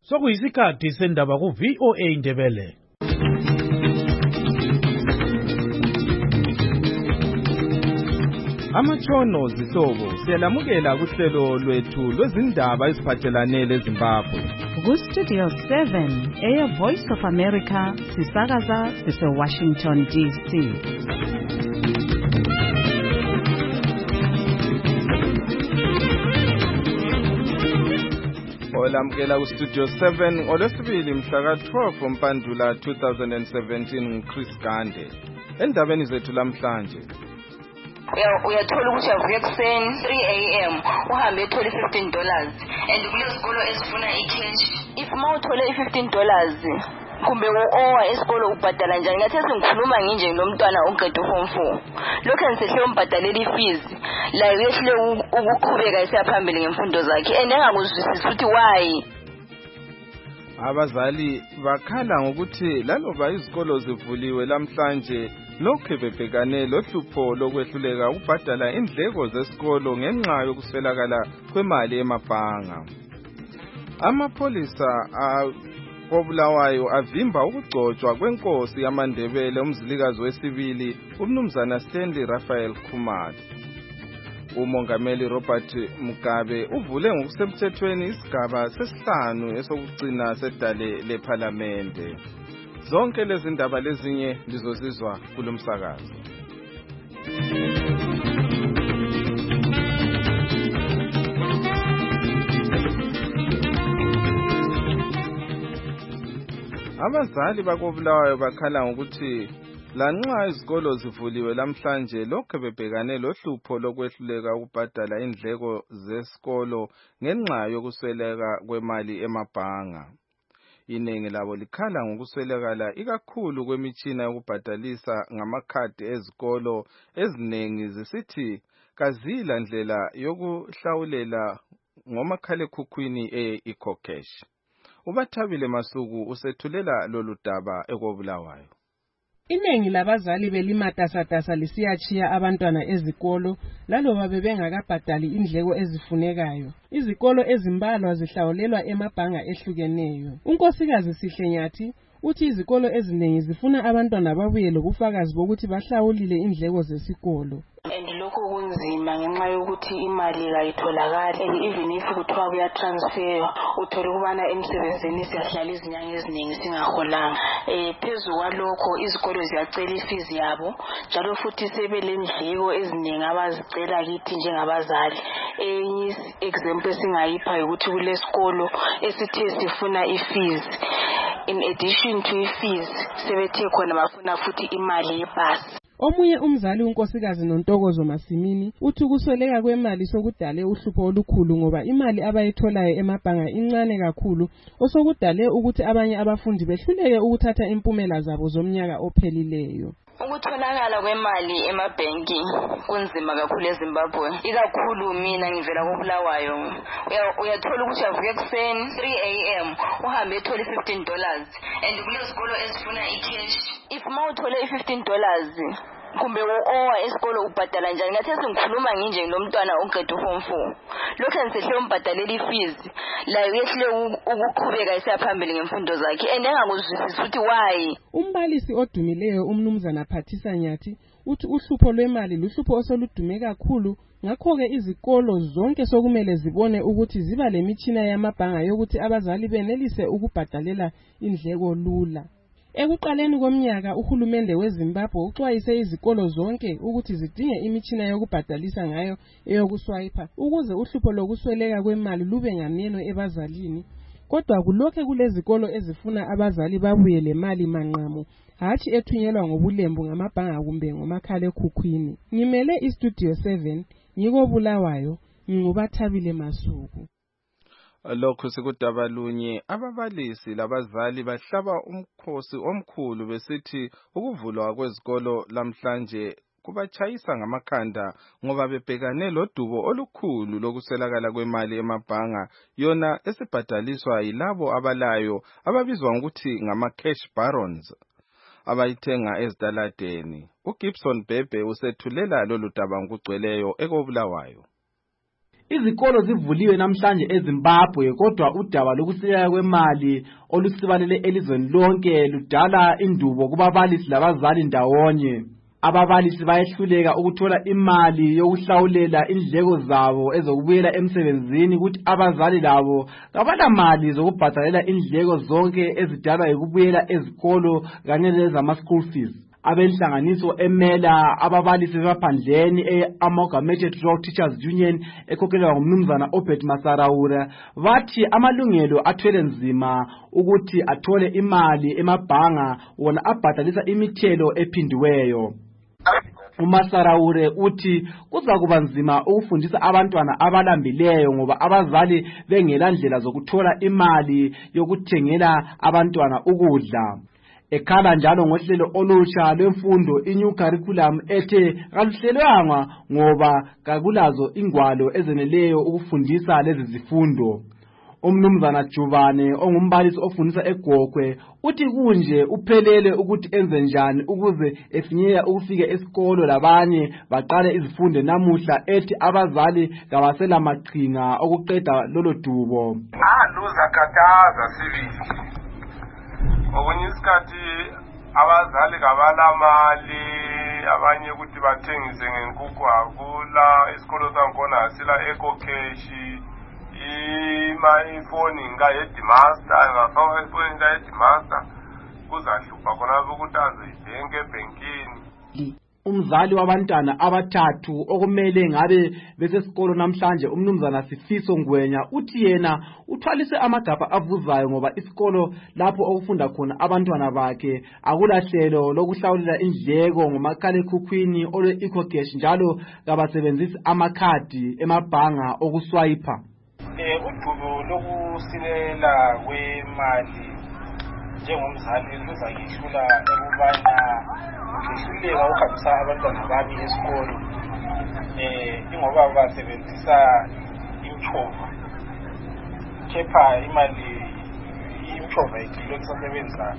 Sokuyisikhathi sendaba ku VOA Indebele. Amatshono zihlobo siyalamukela kuhlelo lwethu lwezindaba eziphathelane leZimbabwe. Ku-Studio 7 Air Voice of America sisakaza sise-Washington DC. Olamukela ku-Studio 7 olwesibili mhla ka-12 Mpandula 2017 nguChris Gande. Endabeni zethu lamhlanje uyathola ukuthi avuke ekuseni 3 AM uhambe ethole $15 and kulezikolo ezifuna i-cash. If mawuthole $15 kumbe u-owa esikolo ubhadala njani? Ngathi sengikhuluma nginje nomntwana oqeda uform 4 lokho ngisehle umbhadalela i-fees la yehle ukuqhubeka esiyaphambili ngemfundo zakhe and engakuzwisisi ukuthi why. Abazali bakhala ngokuthi laloba izikolo zivuliwe lamhlanje lokho bebhekane lohlupho lokwehluleka ukubhadala indleko zesikolo ngenxa yokuswelakala kwemali emabhanga. Amapholisa koBulawayo avimba ukugcotshwa kwenkosi yamaNdebele umzilikazi wesibili uMnumzana Stanley Raphael Khumalo. Umongameli Robert Mugabe uvule ngokusemthethweni isigaba sesihlanu esokugcina sedale lePhalamende. Zonke lezi ndaba lezinye lizozizwa kulomsakazo. Abazali bakoBulawayo bakhala ngokuthi lanxa izikolo zivuliwe lamhlanje lokho bebhekane lohlupho lokwehluleka ukubhadala indleko zesikolo ngenxa yokusweleka kwemali emabhanga. Iningi labo likhala ngokuswelakala ikakhulu kwemitshina yokubhadalisa ngamakhadi ezikolo eziningi zisithi kazila ndlela yokuhlawulela ngomakhalekhukhwini e-ecocash. Ubathabile Masuku usethulela lolu daba ekoBulawayo. Iningi labazali belimatasatasa lisiyachiya abantwana ezikolo laloba bebengakabhadali indleko ezifunekayo. Izikolo ezimbalwa zihlawulelwa emabhanga ehlukeneyo. Unkosikazi Sihlenyathi uthi izikolo eziningi zifuna abantwana babuye lobufakazi bokuthi bahlawulile indleko zesikolo. And lokho kunzima ngenxa yokuthi imali kayitholakali and even if kuthiwa kuyatransfer uthola ukubana emsebenzini siyahlala izinyanga eziningi singaholanga. Phezu kwalokho izikolo ziyacela ifees yabo njalo futhi sebelendleko eziningi abazicela kithi njengabazali. Enye example singayipha ukuthi kulesikolo esithe sifuna ifees. In addition to ifees sebethe khona bafuna futhi imali yebhasi. Omunye umzali unkosikazi Nontokozo Masimini uthi ukusweleka kwemali sokudale uhlupho olukhulu ngoba imali abayitholayo emabhanga incane kakhulu osokudale ukuthi abanye abafundi behluleke ukuthatha impumela zabo zomnyaka ophelileyo. Ukutholakala kwemali emabhenki kunzima kakhulu eZimbabwe. Ikakhulu mina ngivela koBulawayo. Uyathola ukuthi avuke ekuseni 3 AM uhambe ethole $15 and kulezikolo ezifuna i-cash. If mawuthole $15 kumbe u-owa esikolo ubhadala njani? Ngathi sengikhuluma nginje nomntwana oqeda uform 4 lokho ngisehle umbhadalela i-fees la yehle ukuqhubeka esiyaphambili ngemfundo zakhe and engakuzwisisi ukuthi why. Umbalisi odumileyo uMnumzana Phathisa Nyathi uthi uhlupho lwemali luhlupho osoludume kakhulu ngakho-ke izikolo zonke sokumele zibone ukuthi ziba lemitshina yamabhanga yokuthi abazali benelise ukubhadalela indleko lula. Ekuqaleni komnyaka uhulumende weZimbabwe uxwayise izikolo zonke ukuthi zidinge imitshina yokubhadalisa ngayo eyokuswiper ukuze uhlupho lokusweleka kwemali lube nganeno ebazalini. Kodwa kulokho kulezikolo ezifuna abazali babuye lemali manqamu hathi ethunyelwa ngobulembu ngamabhanga kumbe ngomakhalekhukhwini. Ngimele iStudio 7 ngikoBulawayo ngingubathabile Masuku. Lokho sekudaba lunye ababalisi labazali bahlaba umkhosi omkhulu besithi ukuvulwa kwezikolo lamhlanje kubachayisa ngamakhanda ngoba bebhekane lodubo olukhulu lokuswelakala kwemali emabhanga yona esibhadaliswa yilabo abalayo ababizwa ngokuthi ngama-cash barons abayithenga ezitaladeni. uGibson Bhebhe usethulela lolu daba ngokugcweleyo ekoBulawayo. Izikolo zivuliwe namhlanje eZimbabwe kodwa udaba lokusileka kwemali olusibalele elizweni lonke ludala indubo kubabalisi labazali ndawonye. Ababalisi bayehluleka ukuthola imali yokuhlawulela indleko zabo ezokubuyela emsebenzini ukuthi abazali labo kabala mali zokubhadalela indleko zonke ezidalwa yikubuyela ezikolo kanye lezama school fees. Abenhlanganiso emela ababalisi bemaphandleni e-Amalgamated Rural Teachers Union ekhokhelwa ngumnumzana Obed Masaraura bathi amalungelo athwele nzima ukuthi athole imali emabhanga wona abhadalisa imithelo ephindiweyo. Umasaraure uthi kuza kuba nzima ukufundisa abantwana abalambileyo ngoba abazali bengela ndlela zokuthola imali yokuthengela abantwana ukudla. Ekhala njalo ngohlelo olutsha lwemfundo inew curriculum ethe kaluhlelwanga ngoba kakulazo ingwalo ezeneleyo ukufundisa lezi zifundo. Umnumzana Juvane ongumbalisi ofundisa eGokwe uthi kunje uphelele ukuthi enze njani ukuze efinyela ukufika esikolo labanye baqale izifundo namuhla ethi abazali kabasela maqhinga okuqeda lolo dubo. Luzakataza sibili. Okunye isikhathi abazali kabalamali abanye ukuthi bathengise ngenkukhu akula isikolo sakhona asila eco-cash ifoni headmaster ngafaka ifoni headmaster kuzahlupha khona ukuthi azoyibhenke ebhenkini. Umzali wabantwana abathathu okumele ngabe besesikolo namhlanje umnumzana Sifiso Ngwenya uthi yena uthwalise amagabha avuzayo ngoba isikolo lapho okufunda khona abantwana bakhe akulahlelo lokuhlawulela indleko ngomakhalekhukhwini olwe-eco-cash njalo kabasebenzisi amakhadi emabhanga okuswayipa. Udubo lokusilela kwemali njengomzali luzayihlula ekubana ngihluleka ukuhambisa abantwana bami esikolo ingoba basebenzisa imchova kepha imali imchova ilokusebenza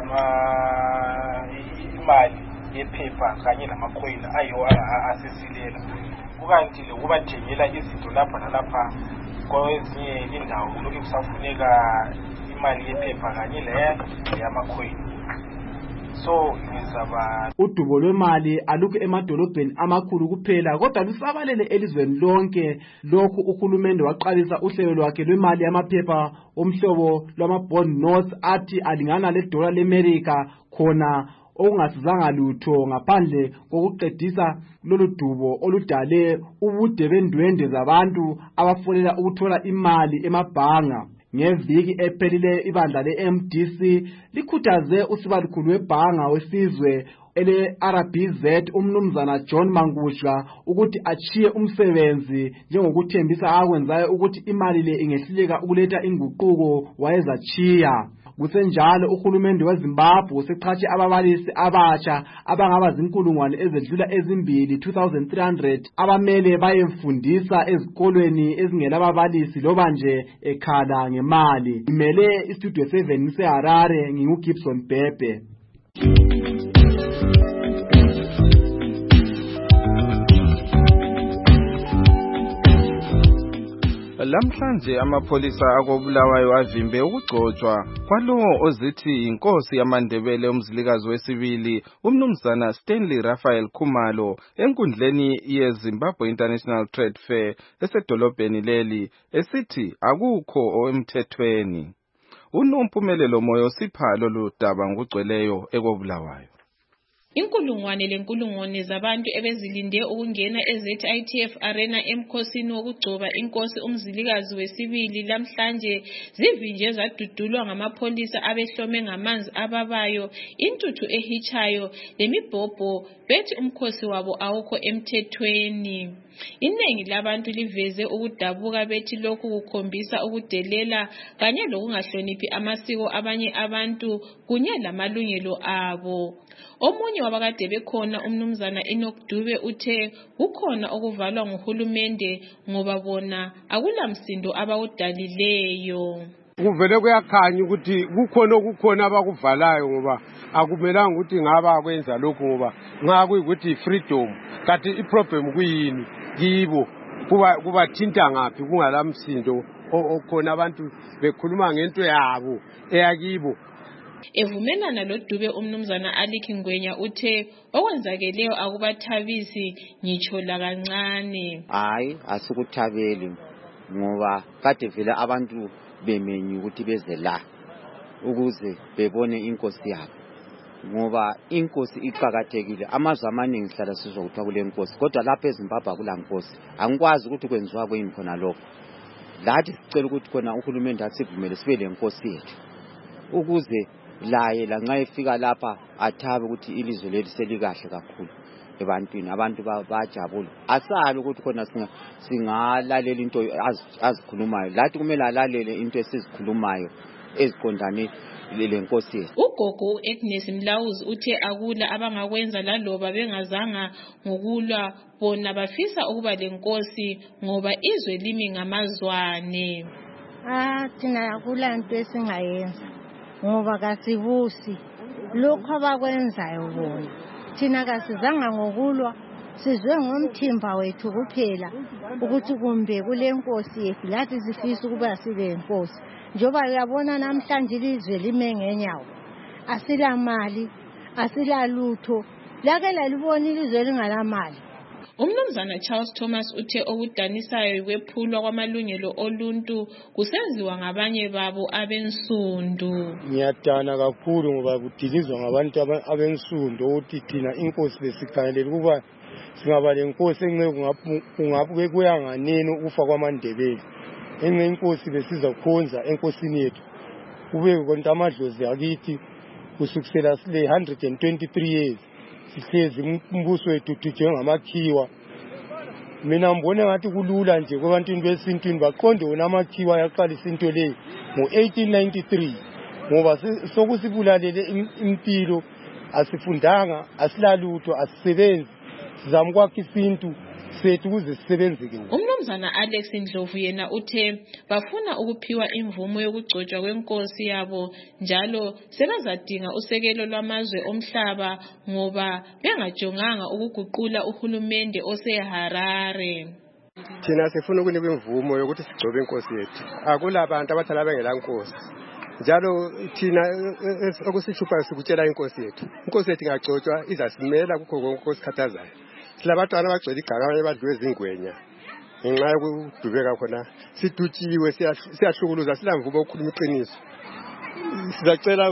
imali yephepha kanye namakhoyini ayiwo asesilela kukanti lokubathengela izinto lapha nalapha kwezinye indawo lokhu kusafuneka imali yephepha kanye leyamakhoyini. So ngizaba udubo lwemali alukho emadolobheni amakhulu kuphela kodwa lusabalele elizweni lonke. Lokhu uhulumende waqalisa uhlelo lwakhe lwemali yamaphepha omhlobo lwama-bond notes athi alingana le-dollar leAmerica khona okungasizanga lutho ngaphandle kokuqedisa lolu dubo oludale ubude bendwende zabantu abafonela ukuthola imali emabhanga. Ngeviki ephelile ibandla le-MDC likhuthaze usibalukhulu webhanga wesizwe ele-RBZ umnumzana John Mangusha ukuthi achiye umsebenzi njengokuthembisa akwenzayo ukuthi imali le ingehluleka ukuletha inguquko wayezachiya. Kusenjalo uhulumende weZimbabwe useqhatshe ababalisi abatsha abangaba zinkulungwane ezedlula ezimbili 2300 abamele bayemfundisa ezikolweni ezingelababalisi loba nje ekhala ngemali. Imele istudio 7 seHarare nginguGibson Bhebhe. Lamhlanje amapholisa akobulawayo avimbe ukugcotshwa kwalowo ozithi inkosi yamaNdebele umzilikazi wesibili umnumzana Stanley Raphael Khumalo enkundleni yeZimbabwe International Trade Fair esedolobheni leli esithi akukho emthethweni. Unompumelelo Moyo sipha lolu daba ngugcweleyo ekobulawayo. Inkulungwane lenkulungwane zabantu ebezilinde ukungena eZITF Arena emkhosini wokugcoba inkosi umzilikazi wesibili lamhlanje zivinje zadudulwa ngamapholisa abehlome ngamanzi ababayo, intuthu ehichayo lemibhobho bethi umkhosi wabo awukho emthethweni. Inengi labantu liveze ukudabuka bethi lokhu kukhombisa ukudelela kanye lokungahloniphi amasiko abanye abantu kunye lamalungelo abo. Omunye wabakade bekhona umnumzana Enoch Dube uthe kukhona okuvalwa nguhulumende ngoba bona akulamsindo abawudalileyo. Kuvele kuyakhanya ukuthi kukhona abakuvalayo ngoba akumelanga ukuthi ngaba kwenza lokho ngoba nxa kuyikuthi freedom kanti iproblem kuyini kibo kubathinta ngaphi kungalamsindo okhona abantu bekhuluma ngento yabo eyakibo. Evumelana loDube umnumzana Alikhi Ngwenya uthe okwenzakeleyo akubathabisi ngitsho lakancane. Hayi asukuthabeli ngoba kade vele abantu bemenyu ukuthi beze la ukuze bebone inkosi yabo ngoba inkosi iqhakathekile. Amazwe amaningi sihlala sizwa ukuthi kule nkosi kodwa lapha eZimbabwe akula nkosi. Angikwazi ukuthi kwenziwa kuyini khona lokho. Lathi sicela ukuthi khona uhulumende asivumele sibe lenkosi yethu ukuze laye la nxa efika lapha athabe ukuthi ilizwe lethu selikahle kakhulu ebantwini, abantu bajabula. Asabe ukuthi khona singalalela into azikhulumayo. Lathi kumele alalele into esizikhulumayo eziqondane lenkosi yethu. Ugogo Agnes Mlawuzi uthe akula abangakwenza laloba bengazanga ngokulwa, bona bafisa ukuba lenkosi ngoba izwe limi ngamazwane. Thina akula nto esingayenza ngoba kasibusi lokho abakwenzayo bona. Thina kasizanga ngokulwa, sizwe ngomthimba wethu kuphela ukuthi kumbe kule nkosi yethu lathi sifisa ukuba sibe inkosi. Njoba uyabona namhlanje ilizwe lime ngenyawo, asila mali, asila lutho, lake lalibona ilizwe lingalamali. Umnumzana Charles Thomas uthe okudanisayo kwephulwa kwamalungelo oluntu kusenziwa ngabanye babo abensundu. Ngiyadana kakhulu ngoba kudilizwa ngabantu abensundu ukuthi thina inkosi besikhangelela ukuba singaba lenkosi engabe kuyanganeni ukufa kwamaNdebele. Inkosi besizakhonza enkosini yethu kube konke amadlozi akithi kusukela sile 123 years sihlezi umbuso wethu njengamakhiwa. Mina ngibona ngathi kulula nje kwabantwini besintwini baqonde wona amakhiwa yaqalisa into le ngo-1893 ngoba sokusibulalele impilo, asifundanga, asilalutho, asisebenzi, sizama ukwakha isintu sethu ukuze sisebenzeke. Umnumzana Alex Ndlovu yena uthe bafuna ukuphiwa imvumo yokugcotshwa kwenkosi yabo njalo sebazadinga usekelo lwamazwe omhlaba ngoba bengajonganga ukuguqula uhulumende oseHarare. Thina sifuna ukunikwa imvumo yokuthi sigcobe inkosi yethu. Akula abantu abathala bengela nkosi. Njalo thina okusishupha sikutshela inkosi yethu. Inkosi yethu ingagcotshwa izasimela kukho konke osikhathazayo. Silabatwana abagcwele iganga abanye badliwe zingwenya ngenxa yokudubeka khona sidutshiwe siyahlukuluza silamvumo ukukhuluma iqiniso. Sizacela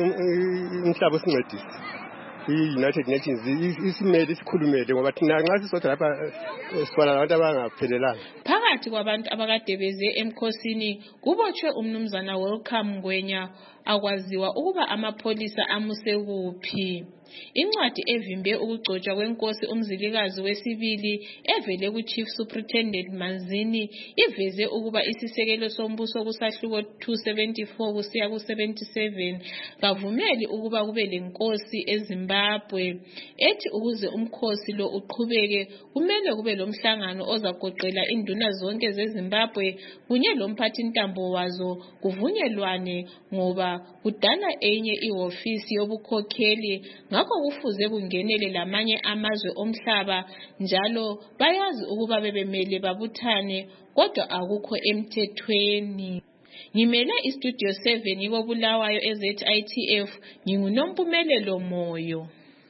umhlaba usincedise i-United Nations isimele isikhulumele ngoba thina nxa sisodwa lapha sifana nabantu abangaphelelanga. Phakathi kwabantu abakade beze emkhosini kubotshwe umnumzana Welcome Ngwenya akwaziwa ukuba amapholisa amuse kuphi. Incwadi evimbe ukugcotshwa kwenkosi umzilikazi wesibili evele ku-Chief Superintendent Manzini iveze ukuba isisekelo sombuso kusahluko 274 kusiya ku-77 kavumeli ukuba kube lenkosi eZimbabwe. Ethi ukuze umkhosi lo uqhubeke kumele kube lomhlangano ozagoqela induna zonke zeZimbabwe kunye lomphathi ntambo wazo kuvunyelwane ngoba kudala enye ihofisi yobukhokheli ngakho kufuze kungenele lamanye amazwe omhlaba njalo bayazi ukuba bebemele babuthane kodwa akukho emthethweni. Ngimele iStudio 7 ngikobulawayo eZITF nginguNompumelelo Moyo.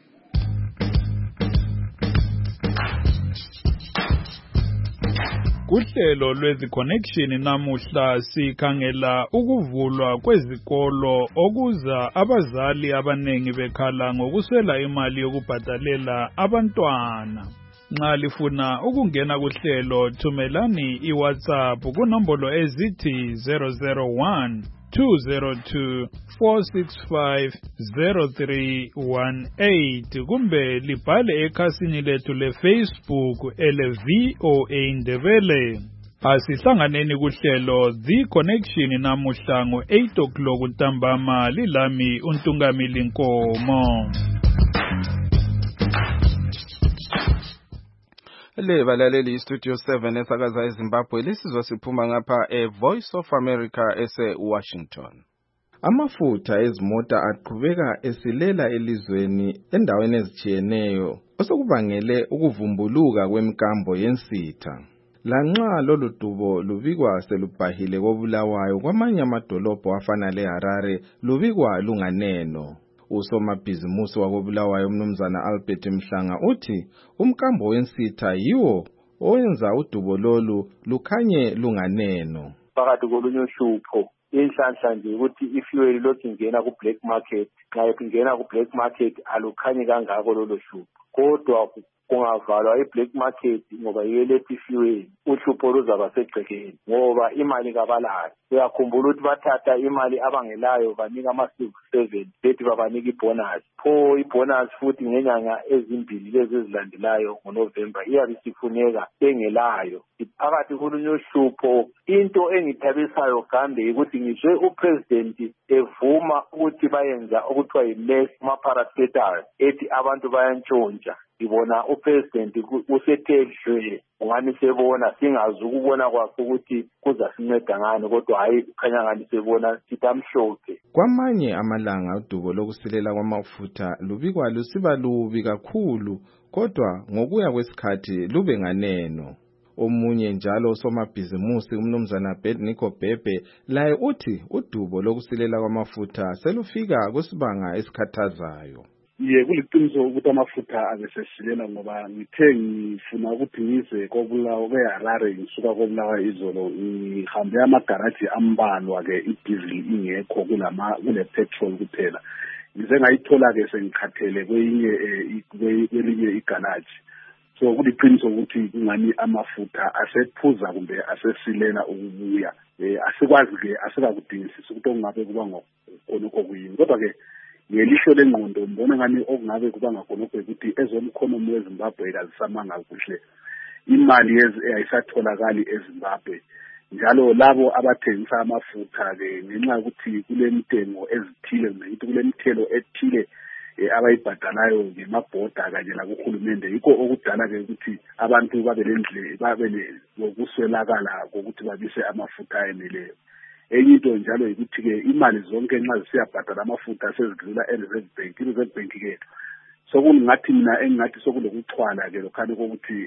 Kuhlelo lweziconnection namuhla sikhangela ukuvulwa kwezikolo okuza abazali abanengi bekhala ngokuswela imali yokubhadalela abantwana. Nxa lifuna ukungena kuhlelo thumelani iWhatsApp kunombolo ezithi 001-202-465-0318 kumbe libhale ekhasini lethu leFacebook ele-VOA Ndebele. Asihlanganeni kuhlelo The Connection namuhla ngo-8 o'clock ntambama lilami uNtungamili Nkomo. Le balaleli iStudio 7 esakaza eZimbabwe lisizwa siphuma ngapha eVoice of America ese-Washington. Amafutha ezimota aqhubeka esilela elizweni endaweni ezitshiyeneyo osokubangele ukuvumbuluka kwemikambo yensitha. lanxa lolu dubo lubikwa selubhahile koBulawayo kwamanye amadolobho afana leHarare lubikwa lunganeno. Usomabhizimusi wakoBulawayo umnumzana Albert Mhlanga uthi umkambo wensitha yiwo owenza udubo lolu lukhanye lunganeno. Phakathi kolunye uhlupho inhlanhla nje ukuthi ifuel lokhu ingena ku black market, xa ingena ku black market alukhanyi kangako lolu hlupho, kodwa kungavalwa i-black market ngoba yilethi ifuel uhlupho luzaba segcekeni ngoba imali kabalayo. Uyakhumbula ukuthi bathatha imali abangelayo banika ama-7 bethi babanika ibonus. Pho ibonus futhi ngenyanga ezimbili lezi ezilandelayo ngoNovember iyabe isifuneka engelayo. Phakathi kolunye uhlupho into engithabisayo kambe ukuthi ngizwe upresident evuma ukuthi bayenza okuthiwa yi-less ma-parastatal ethi abantu bayantshontsha. Ibona upresident usethe ngani sebona singazi ukubona kwakhe ukuthi kuzasinceda ngani kodwa hayi kukhanya ngani sebona sitamhlophe. Kwamanye amalanga udubo lokusilela kwamafutha lubikwa lusiba lubi kakhulu kodwa ngokuya kwesikhathi lube nganeno. Omunye njalo somabhizimusi umnumzana Bednico Bebe laye uthi udubo lokusilela kwamafutha selufika kusibanga esikhathazayo. Ye kuliqiniso ukuthi amafutha abesesilela ngoba ngithe ngifuna ukuthi ngize koBulawayo kweHarare ngisuka koBulawayo izolo ngihambe amagaraji ambalwa ke idiesel ingekho kule petrol kuphela. Ngize ngayithola ke sengikhathele kwelinye igaraji. So kuliqiniso ukuthi kungani amafutha asephuza kumbe asesilela ukubuya. Asikwazi ke asikakudingisisa ukuthi okungabe kuba ngokho kuyini. Kodwa ke ngelisho lengqondo mbona ngani okungabe kuba ngakhonokho ukuthi ezomkhonomi weZimbabwe kazisamanga kuhle. Imali ayisatholakali eZimbabwe. Njalo labo abathengisa amafutha ke ngenxa ukuthi kulemitengo ezithile ngithi kulemithelo ethile abayibhadalayo ngemabhoda kanye lakuhulumende yikho okudala ke ukuthi abantu babe lokuswelakala kokuthi babise amafutha ayeneleyo. Enye into njalo ukuthi ke imali zonke nxa zisiyabhadala amafutha sezidlula eReserve Bank ke sokungathi mina engathi sokulokuxhwala ke lokhani kokuthi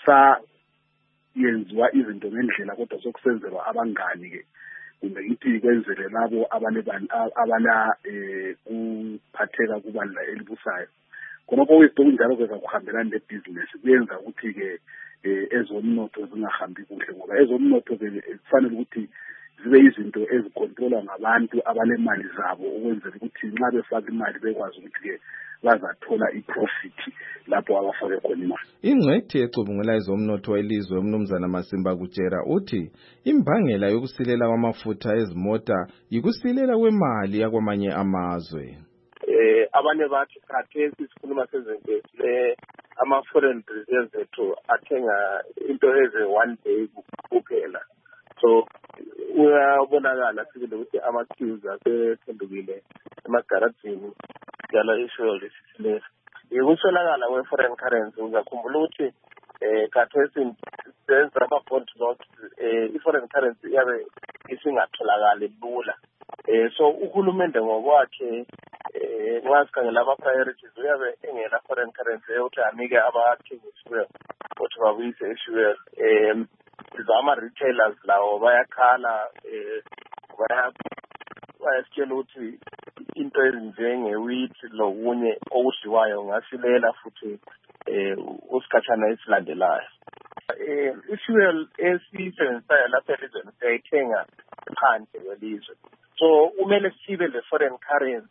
yenziwa izinto ngendlela kodwa sokusenzelwa abangani ke kumbe ngithi kwenzele labo abala kuphatheka kubalula elibusayo. Khonokho kwezinto kunjalo ke akuhambelani lebusiness kuyenza ukuthi ke ezomnotho zingahambi kuhle ngoba ezomnotho ke kufanele ukuthi zibe izinto ezikontrolwa ngabantu abalemali zabo ukwenzela ukuthi nxa befaka imali bekwazi ukuthi ke bazathola iprofit lapho abafake khona imali. Ingcwethi ecubungula ezomnotho welizwe umnumzana Masimba Kutshera uthi imbangela yokusilela kwamafutha ezimota yikusilela kwemali yakwamanye amazwe. Abanye bathi khathesi sikhuluma sezinto ama-foreign reserves ethu athenga into one day kuphela. So uyabonakala sibile ukuthi ama-queues asephendukile emagarajini njalo isho lesisilela. Ukuswelakala kwe-foreign currency uzakhumbula ukuthi khathesi senza ama-bond notes i-foreign currency iyabe isingatholakali lula. So uhulumende ngokwakhe nxa sikhangela ama-priorities uyabe engela foreign currency yokuthi anike abathengisiweyo ukuthi babuyise ishuwela. Ama-retailers lawo bayakhala bayasitshela ukuthi into ezinjenge-wheat lokunye okudliwayo ngasilela futhi usikhatshana esilandelayo. I-fuel esiyisebenzisayo lapha elizweni siyayithenga phandle kwelizwe. So kumele sibe le-foreign currency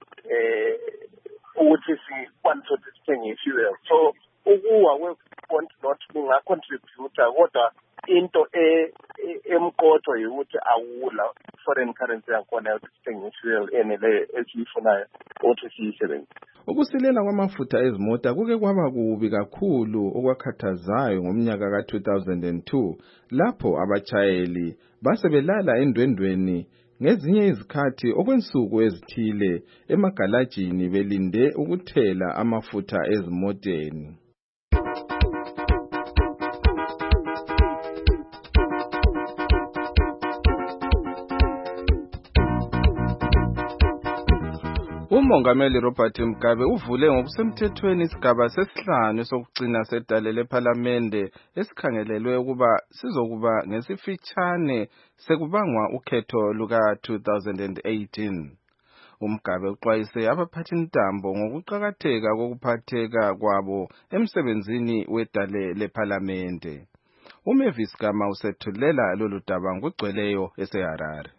ukuthi sikwanise ukuthi sithenge i-fuel. So ukuwa kwe-bond note kungacontributa kodwa into emqotho ukuthi awula foreign currency yakhona ukuthi sithenge i-fuel enele esiyifunayo ukuthi siyisebenzise. Ukusilela kwamafutha ezimota kuke kwaba kubi kakhulu okwakhathazayo ngomnyaka ka-2002 lapho abatshayeli basebelala endwendweni ngezinye izikhathi okwensuku ezithile emagalajini belinde ukuthela amafutha ezimoteni. Umongameli Robert Mugabe uvule ngokusemthethweni isigaba sesihlanu sokugcina sedale lePhalamende esikhangelelwe ukuba sizokuba ngesifitshane sekubangwa ukhetho luka-2018. Umugabe uxwayise abaphathintambo ngokuqakatheka kokuphatheka kwabo emsebenzini wedale lePhalamende. uMavis Gama usethulela lolu daba ngokugcweleyo eseHarare.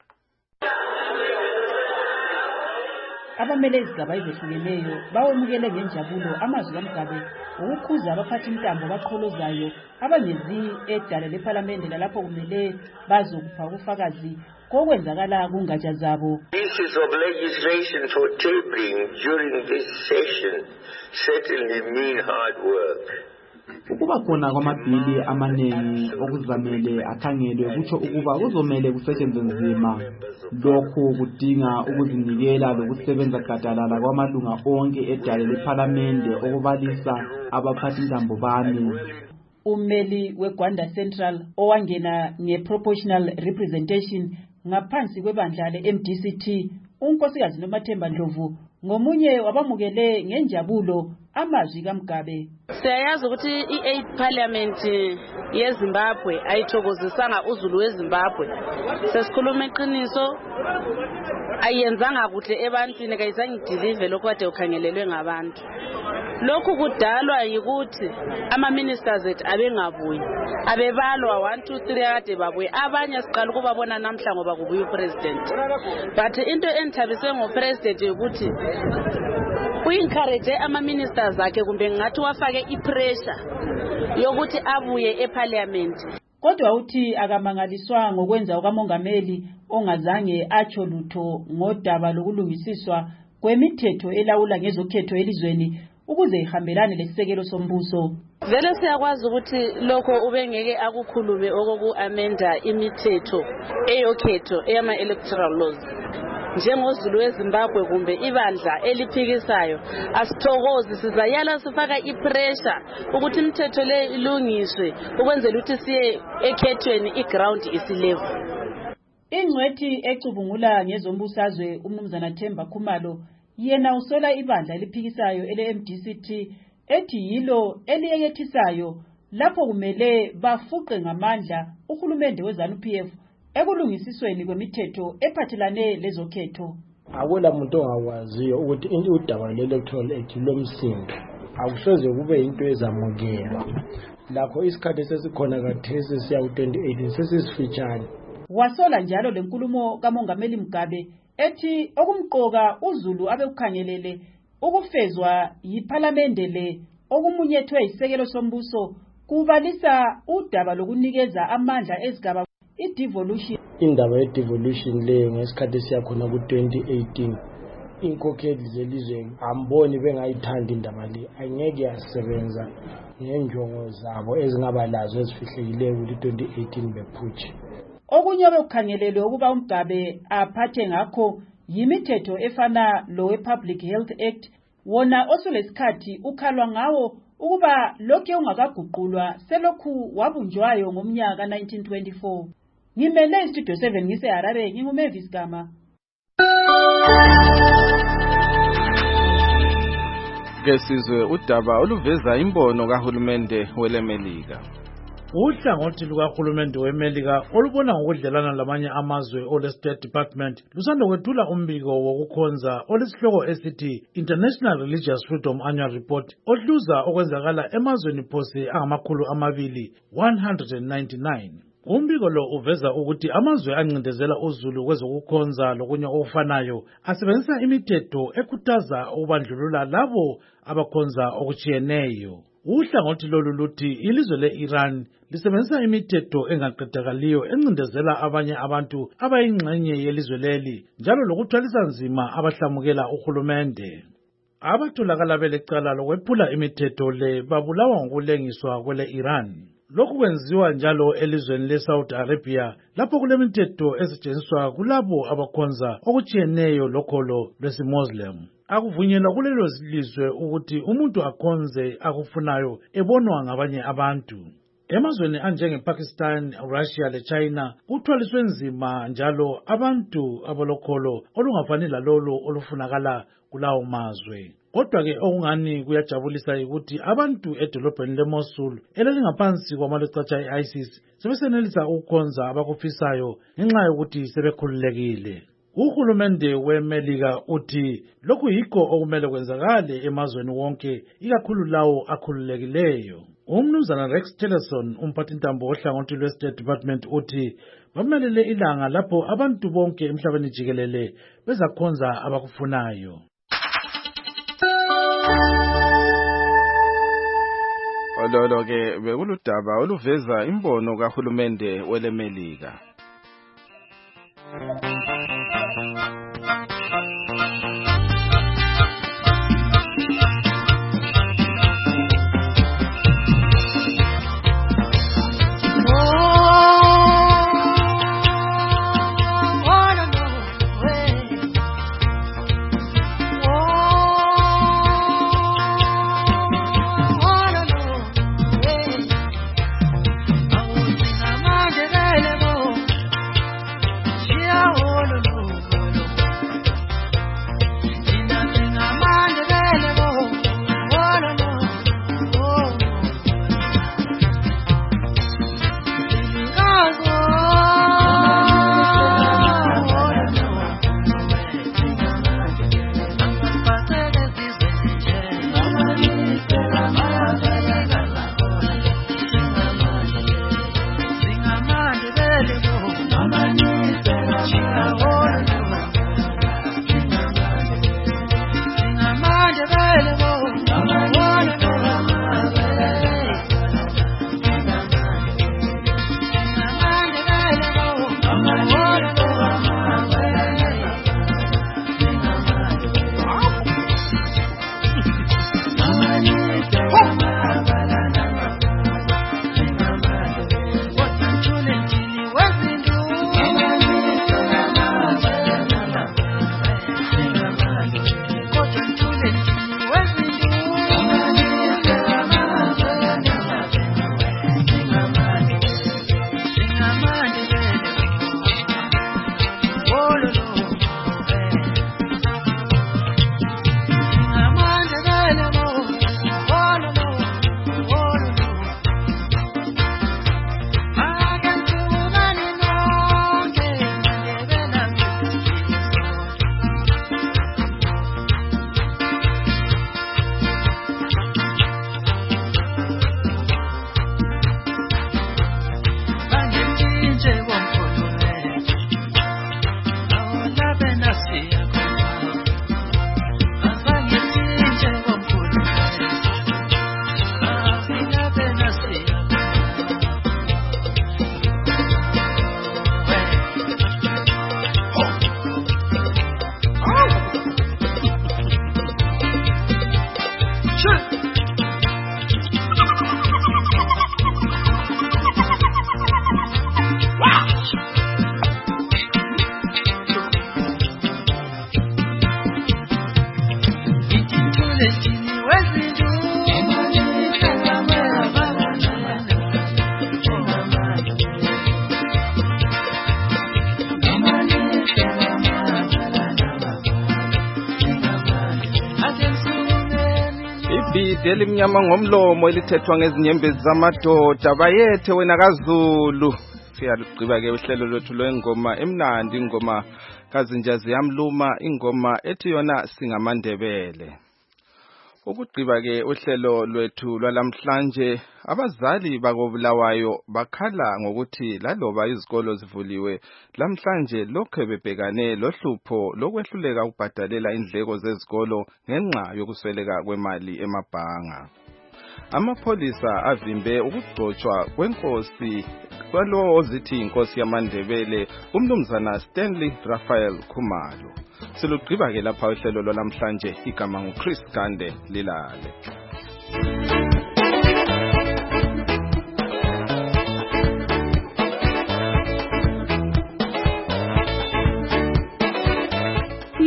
Abamele izigaba ezehlukeneyo bawemukele ngenjabulo amazwi kaMugabe ukukhuza abaphathintambo baqholozayo abangezi edale lePhalamende lalapho kumele bazokupha ubufakazi kokwenzakala kungatsha zabo. Pieces of legislation for tabling during this session certainly mean hard work. Ukuba khona kwamabhili amaningi okuzamele akhangelwe kutsho ukuba kuzomele kusetshenzwe nzima. Lokhu kudinga ukuzinikela lokusebenza gadalala kwamalunga onke edale lePhalamende okubalisa abaphathintambo bami. Ummeli weGwanda Central owangena ngeproportional representation ngaphansi kwebandla le-MDCT unkosikazi Nomathemba Ndlovu ngomunye wabamukele ngenjabulo amazwi kaMugabe. Siyayazi ukuthi i-8 Parliament yeZimbabwe ayithokozisanga uZulu weZimbabwe. Sesikhuluma iqiniso ayenzanga kuhle ebantwini kayizange idelive lokho kade ukhangelelwe ngabantu. Lokhu kudalwa yikuthi ama-ministers ethu abengabuyi abebalwa 1 2 3 kade babuye abanye siqala ukubabona namhla ngoba kubuye upresident. But into enthabise ngopresident ukuthi u-encourage ama-ministers akhe kumbe ngathi wafake ipressure yokuthi abuye eParliament. Kodwa uthi akamangaliswa ngokwenza ukamongameli ongazange atsho lutho ngodaba lokulungisiswa kwemithetho elawula ngezokhetho elizweni ukuze ihambelane lesisekelo sombuso. Vele siyakwazi ukuthi lokho ubengeke akukhulume okoku-amenda imithetho eyokhetho eyama-electoral laws. NjengoZulu weZimbabwe kumbe ibandla eliphikisayo asithokozi sizayala sifaka ipressure ukuthi imithetho le ilungiswe ukwenzela ukuthi siye ekhethweni iground isilevel. Ingcwethi ecubungula ngezombusazwe uMnumzana Themba Khumalo yena usola ibandla eliphikisayo ele-MDCT ethi yilo eliyekethisayo lapho kumele bafuqe ngamandla uhulumende weZANU-PF ekulungisisweni kwemithetho ephathelane lezokhetho. Akula muntu ongakwaziyo ukuthi udaba lwe-Electoral Act lomsindo akusoze kube into ezamukelwa. Lakho isikhathi sesikhona kathesi siya ku-2018 sesisifitshane. Wasola njalo lenkulumo kamongameli Mugabe ethi okumqoka uZulu abekukhangelele ukufezwa yiPhalamende le okumunyethwe isekelo sombuso kubalisa udaba lokunikeza amandla ezigaba i-devolution. Indaba ye-devolution leyo ngesikhathi siyakhona ku-2018 inkokheli zelizwe amboni bengayithanda indaba le angeke yasebenza ngenjongo zabo ezingaba lazo ezifihlekileyo ukuthi 2018 bephutshe. Okunye bekukhangelelwe ukuba uMugabe aphathe ngakho yimithetho efana lowe-Public Health Act wona osulesikhathi ukhalwa ngawo ukuba lokho ungakaguqulwa selokhu wabunjwayo ngomnyaka 1924. Ngimele iStudio 7 ngiseHarare nginguMavis Gama. Kesizwe udaba oluveza imbono kahulumende weleMelika. Uhlangothi lukahulumende weMelika olubona ngokudlelana lamanye amazwe ole-State Department lusanda kwethula umbiko wokukhonza olesihloko esithi International Religious Freedom Annual Report ohluza okwenzakala emazweni phose angamakhulu amabili 199. Umbiko lo uveza ukuthi amazwe ancindezela uZulu kwezokukhonza lokunye okufanayo asebenzisa imithetho ekhuthaza ukubandlulula labo abakhonza okutshiyeneyo. Uhlangothi lolu luthi ilizwe le-Iran lisebenzisa imithetho engaqedakaliyo encindezela abanye abantu abayingxenye yelizwe leli njalo lokuthwalisa nzima abahlamukela uhulumende. Abatholakala belecala lokwephula imithetho le babulawa ngokulengiswa kwele-Iran. Lokhu kwenziwa njalo elizweni le-Saudi Arabia lapho kulemithetho esetshenziswa kulabo abakhonza okutshiyeneyo lokholo lwesi-Muslim. Akuvunyelwa kulelo lizwe ukuthi umuntu akhonze akufunayo ebonwa ngabanye abantu. Emazweni anjengePakistan, Russia leChina kuthwaliswe nzima njalo abantu abalokholo olungafani lalolo olufunakala kulawo mazwe. Kodwa-ke okungani kuyajabulisa ukuthi abantu edolobheni leMosul elingaphansi kwamalucatsha e-ISIS sebesenelisa ukukhonza abakufisayo ngenxa yokuthi sebekhululekile. Uhulumende weMelika uthi lokhu yikho okumele kwenzakale emazweni wonke ikakhulu lawo akhululekileyo. Umnumzana Rex Tillerson, umphathintambo ohlangothi lwe-State Department, uthi bamelele ilanga lapho abantu bonke emhlabeni jikelele bezakhonza abakufunayo. Ololo-ke bekuludaba oluveza imbono kahulumende weleMelika. Elimnyama ngomlomo elithethwa ngezinyembezi zamadoda bayethe wena kaZulu. Siyalugqiba ke uhlelo lwethu lwengoma emnandi, ingoma kaZinjazi yamluma, ingoma ethi yona singamandebele. Ukugqiba ke uhlelo lwethu lwalamhlanje, abazali bakobulawayo bakhala ngokuthi laloba izikolo zivuliwe lamhlanje lokho bebhekane lohlupho lokwehluleka ukubhadalela indleko zezikolo ngenxa yokusweleka kwemali emabhanga. Amapholisa avimbe ukugcotshwa kwenkosi kwalo ozithi inkosi yamaNdebele umnumzana Stanley Raphael Khumalo. Silugqiba ke lapha uhlelo lwalamhlanje, igama nguChris Gande lilale.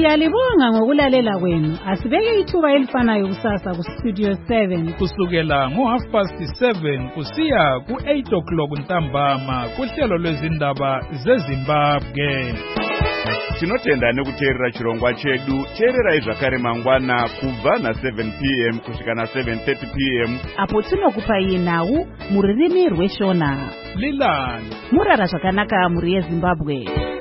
Siyalibonga ngokulalela kwenu. Asibeke ithuba elifanayo kusasa ku Studio 7 kusukela ngo7:30 kusiya ku8 ntambama kuhlelo lwezindaba zeZimbabwe. Tinotenda nekuteerera chirongwa chedu. Teererai zvakare mangwana kubva na7 p.m. kusvika na7:30 p.m. apo tinokupai nhau muririmi rweshona. Lilani murara zvakanaka muri yeZimbabwe.